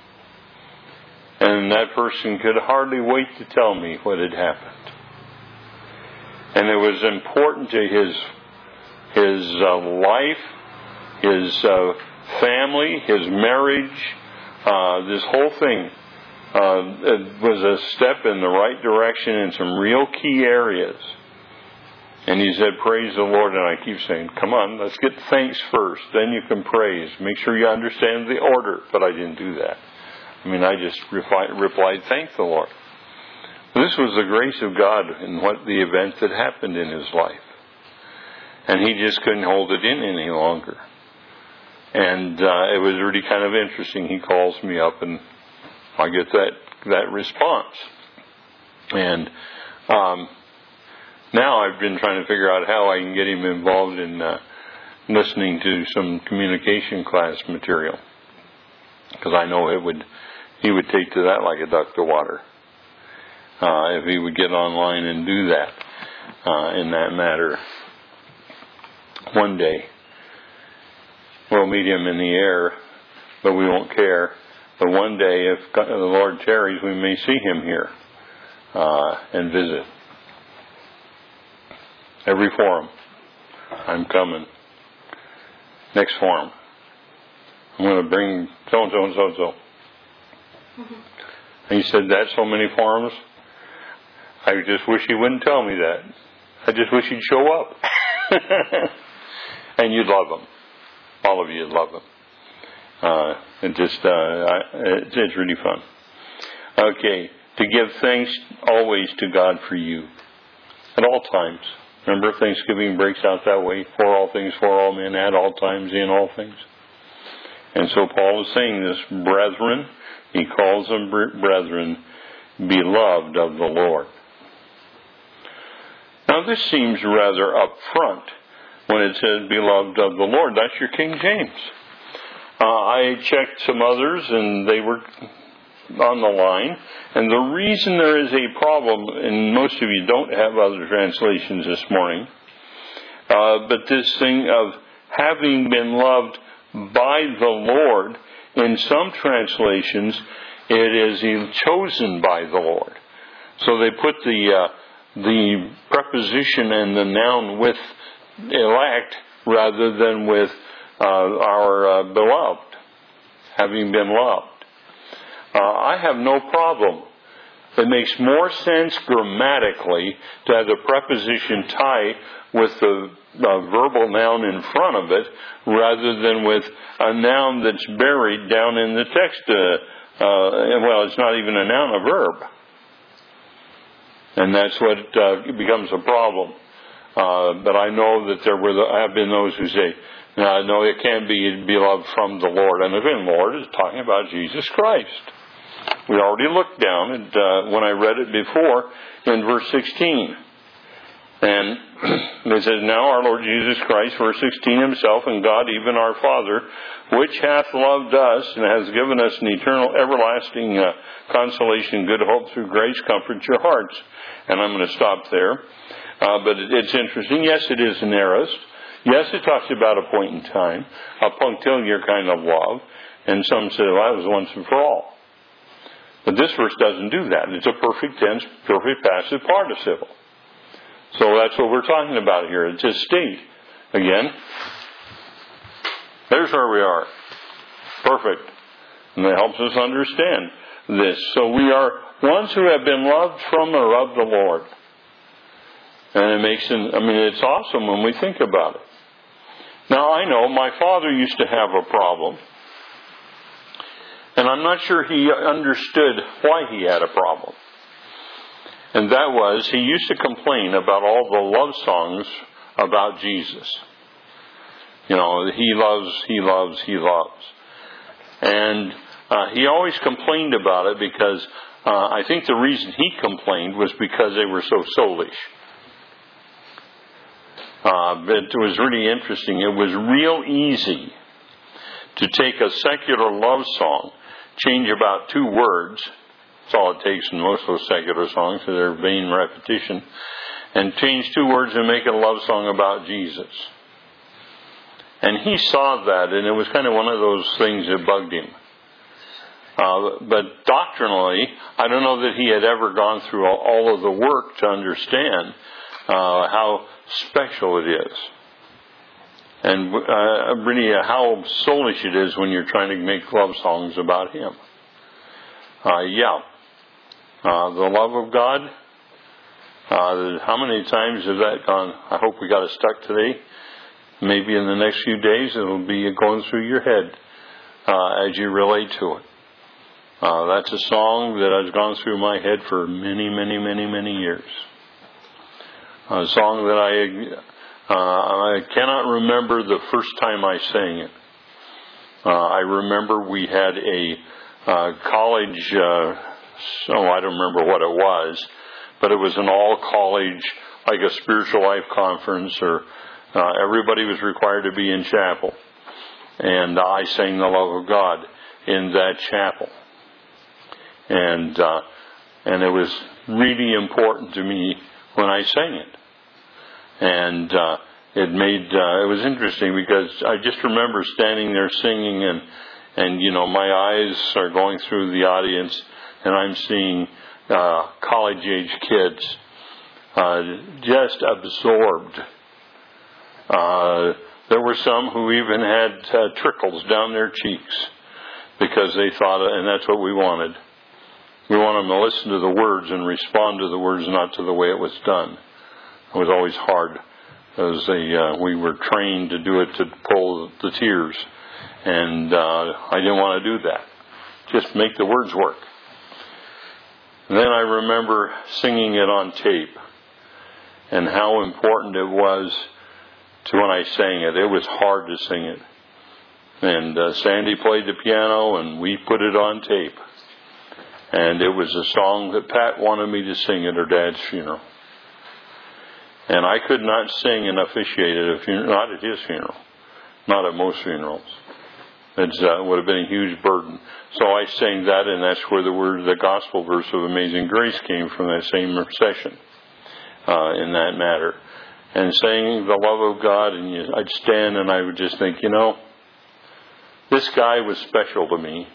And that person could hardly wait to tell me what had happened. And it was important to his life, his family, his marriage, this whole thing. It was a step in the right direction in some real key areas. And he said, praise the Lord. And I keep saying, come on, let's get thanks first. Then you can praise. Make sure you understand the order. But I didn't do that. I just replied, thank the Lord. This was the grace of God in what the event that happened in his life. And he just couldn't hold it in any longer. And it was really kind of interesting. He calls me up, and I get that response. And now I've been trying to figure out how I can get him involved in listening to some communication class material, because I know he would take to that like a duck to water if he would get online and do that in that matter. One day we'll meet him in the air, but we won't care. But one day, if the Lord tarries, we may see him here and visit. Every forum, I'm coming. Next forum, I'm going to bring so-and-so and so-and-so. And he said, that's so many forums? I just wish he wouldn't tell me that. I just wish he'd show up. And you'd love him. All of you'd love him. It's really fun. Okay, to give thanks always to God for you. At all times. Remember, Thanksgiving breaks out that way. For all things, for all men, at all times, in all things. And so Paul is saying this, brethren. He calls them brethren, beloved of the Lord. Now this seems rather upfront when it says beloved of the Lord. That's your King James. I checked some others, and they were on the line. And the reason there is a problem, and most of you don't have other translations this morning, but this thing of having been loved by the Lord, in some translations, it is chosen by the Lord. So they put the preposition and the noun with elect rather than with our beloved, having been loved. I have no problem. It makes more sense grammatically to have the preposition tie with the verbal noun in front of it rather than with a noun that's buried down in the text. Well, it's not even a noun, a verb. And that's what becomes a problem. But I know that there have been those who say, no, it can't be beloved from the Lord. And again, Lord is talking about Jesus Christ. We already looked down at when I read it before in verse 16. And it says, now our Lord Jesus Christ, verse 16, himself and God, even our Father, which hath loved us and has given us an eternal, everlasting consolation, good hope through grace, comfort your hearts. And I'm going to stop there. But it's interesting. Yes, it is an aorist. Yes, it talks about a point in time, a punctiliar kind of love. And some say, well, that was once and for all. But this verse doesn't do that. It's a perfect tense, perfect passive participle. So that's what we're talking about here. It's a state. Again, there's where we are. Perfect. And it helps us understand this. So we are ones who have been loved from or of the Lord. And it makes it's awesome when we think about it. Now, I know my father used to have a problem. And I'm not sure he understood why he had a problem. And that was, he used to complain about all the love songs about Jesus. You know, he loves, he loves, he loves. And he always complained about it because I think the reason he complained was because they were so soulish. But it was really interesting. It was real easy to take a secular love song, change about 2 words. That's all it takes in most of those secular songs, so they're vain repetition. And change 2 words and make it a love song about Jesus. And he saw that, and it was kind of one of those things that bugged him. But doctrinally, I don't know that he had ever gone through all of the work to understand how special it is. And really how soulish it is when you're trying to make love songs about Him. The love of God. How many times has that gone? I hope we got it stuck today. Maybe in the next few days it'll be going through your head as you relate to it. That's a song that has gone through my head for many, many, many, many years. A song that I cannot remember the first time I sang it. I remember we had a college, I don't remember what it was, but it was an all-college, like a spiritual life conference, or everybody was required to be in chapel. And I sang the love of God in that chapel. And it was really important to me when I sang it. And it was interesting because I just remember standing there singing, and my eyes are going through the audience, and I'm seeing college-age kids just absorbed. There were some who even had trickles down their cheeks because they thought, and that's what we wanted. We wanted them to listen to the words and respond to the words, not to the way it was done. It was always hard, as we were trained to do it to pull the tears, and I didn't want to do that. Just make the words work. And then I remember singing it on tape, and how important it was to when I sang it. It was hard to sing it. And Sandy played the piano, and we put it on tape. And it was a song that Pat wanted me to sing at her dad's funeral. And I could not sing and officiate at a funeral, not at his funeral, not at most funerals. It would have been a huge burden. So I sang that, and that's where the gospel verse of Amazing Grace came from, that same session in that matter. And saying the love of God, and I'd stand and I would just think, this guy was special to me.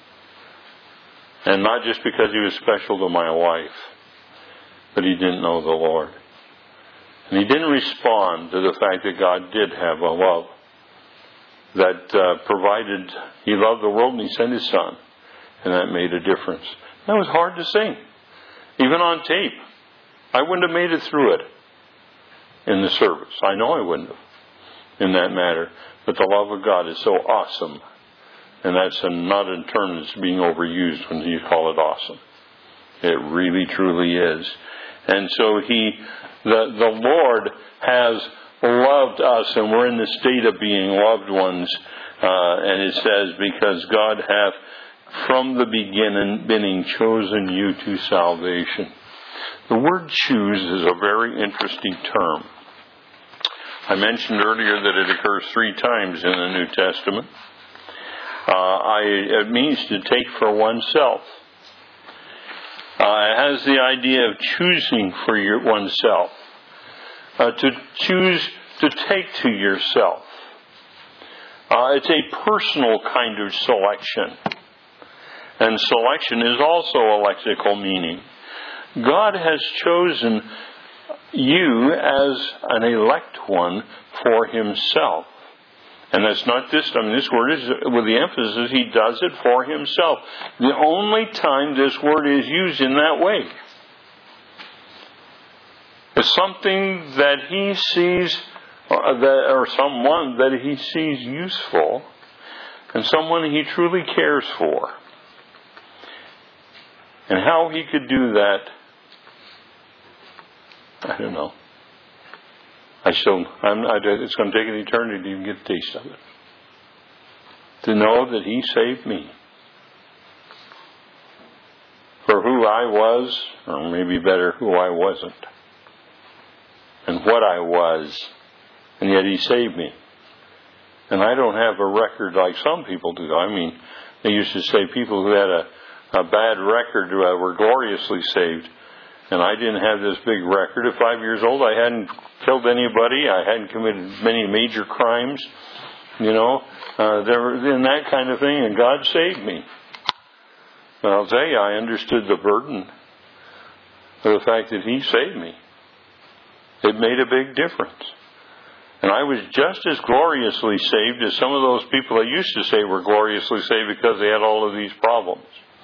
And not just because he was special to my wife, but he didn't know the Lord. And he didn't respond to the fact that God did have a love that provided, he loved the world and he sent his Son. And that made a difference. That was hard to sing. Even on tape. I wouldn't have made it through it in the service. I know I wouldn't have in that matter. But the love of God is so awesome. And that's not a term that's being overused when you call it awesome. It really, truly is. And so the Lord has loved us, and we're in the state of being loved ones. And it says, because God hath from the beginning chosen you to salvation. The word choose is a very interesting term. I mentioned earlier that it occurs 3 times in the New Testament. It means to take for oneself. It has the idea of choosing for oneself. To choose to take to yourself. It's a personal kind of selection. And selection is also a lexical meaning. God has chosen you as an elect one for himself. And that's not this word is with the emphasis, he does it for himself. The only time this word is used in that way is something that he sees, or someone that he sees useful, and someone he truly cares for. And how he could do that, I don't know. It's going to take an eternity to even get a taste of it. To know that he saved me. For who I was, or maybe better, who I wasn't. And what I was. And yet he saved me. And I don't have a record like some people do. I mean, they used to say people who had a bad record were gloriously saved. And I didn't have this big record. At 5 years old, I hadn't killed anybody. I hadn't committed many major crimes. There were in that kind of thing, and God saved me. And I'll tell you, I understood the burden of the fact that he saved me. It made a big difference. And I was just as gloriously saved as some of those people that used to say were gloriously saved because they had all of these problems.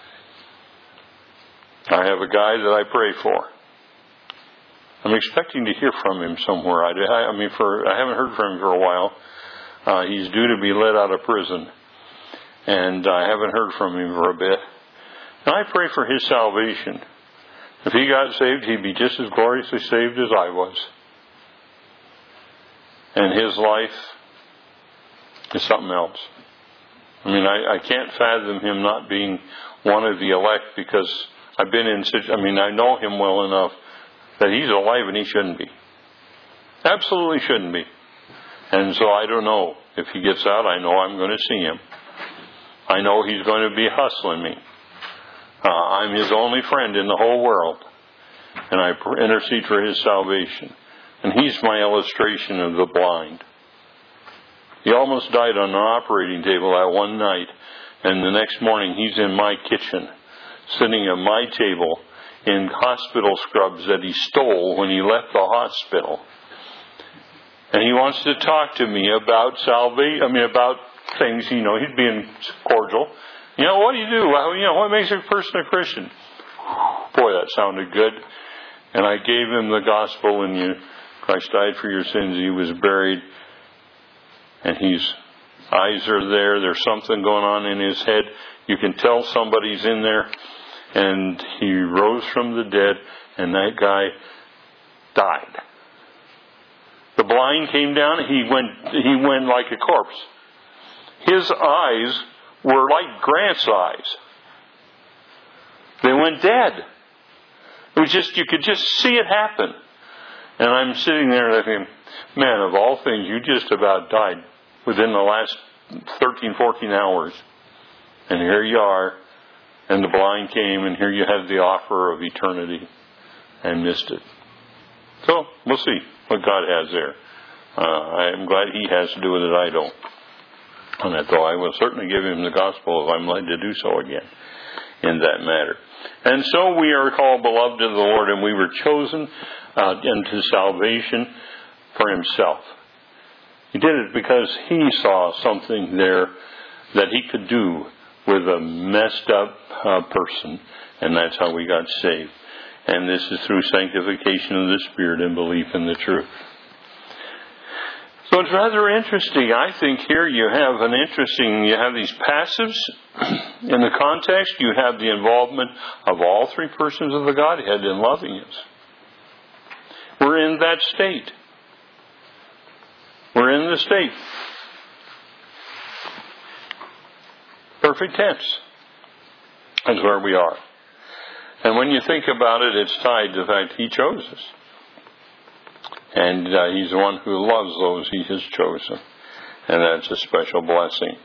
I have a guy that I pray for. I'm expecting to hear from him somewhere. I haven't heard from him for a while. He's due to be let out of prison. And I haven't heard from him for a bit. And I pray for his salvation. If he got saved, he'd be just as gloriously saved as I was. And his life is something else. I mean, I can't fathom him not being one of the elect, because I've been in such, I know him well enough that he's alive and he shouldn't be. Absolutely shouldn't be. And so I don't know. If he gets out, I know I'm going to see him. I know he's going to be hustling me. I'm his only friend in the whole world. And I intercede for his salvation. And he's my illustration of the blind. He almost died on an operating table that one night. And the next morning he's in my kitchen, sitting at my table in hospital scrubs that he stole when he left the hospital. And he wants to talk to me about salvation, about things, he's being cordial. What do you do? What makes a person a Christian? Boy, that sounded good. And I gave him the gospel, and Christ died for your sins. He was buried. And his eyes are there. There's something going on in his head. You can tell somebody's in there. And he rose from the dead, and that guy died. The blind came down. He went like a corpse. His eyes were like Grant's eyes. They went dead. It was just, you could just see it happen. And I'm sitting there thinking, man, of all things, you just about died within the last 13, 14 hours. And here you are. And the blind came, and here you have the offer of eternity, and missed it. So, we'll see what God has there. I am glad he has to do with it. I don't. On that, though, I will certainly give him the gospel if I'm led to do so again in that matter. And so we are called beloved of the Lord, and we were chosen into salvation for himself. He did it because he saw something there that he could do with a messed up person, and that's how we got saved. And this is through sanctification of the Spirit and belief in the truth. So it's rather interesting. I think here you have these passives in the context. You have the involvement of all three persons of the Godhead in loving us. We're in that state. We're in the state. Perfect tense. That's where we are. And when you think about it, it's tied to the fact he chose us. And he's the one who loves those he has chosen. And that's a special blessing.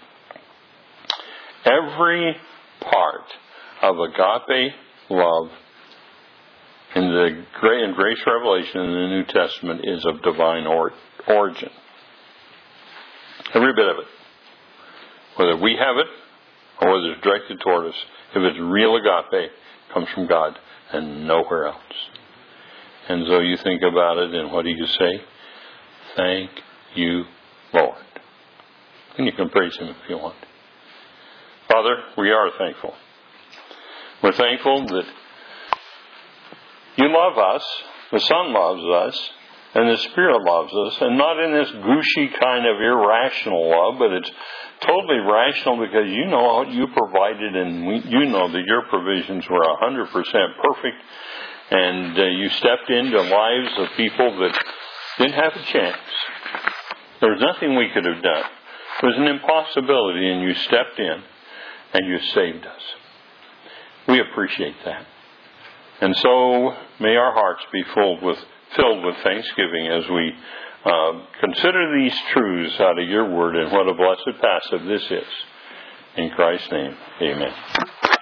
Every part of agape love in grace revelation in the New Testament is of divine origin. Every bit of it. Whether we have it or whether it's directed toward us, if it's real agape, it comes from God and nowhere else. And so you think about it, and what do you say? Thank you, Lord. And you can praise him if you want. Father, we are thankful. We're thankful that you love us, the Son loves us, and the Spirit loves us, and not in this gushy kind of irrational love, but it's totally rational because you know what you provided, and you know that your provisions were 100% perfect, and you stepped into lives of people that didn't have a chance. There was nothing we could have done. It was an impossibility, and you stepped in, and you saved us. We appreciate that. And so may our hearts be filled with thanksgiving as we consider these truths out of your word, and what a blessed passive this is. In Christ's name, amen.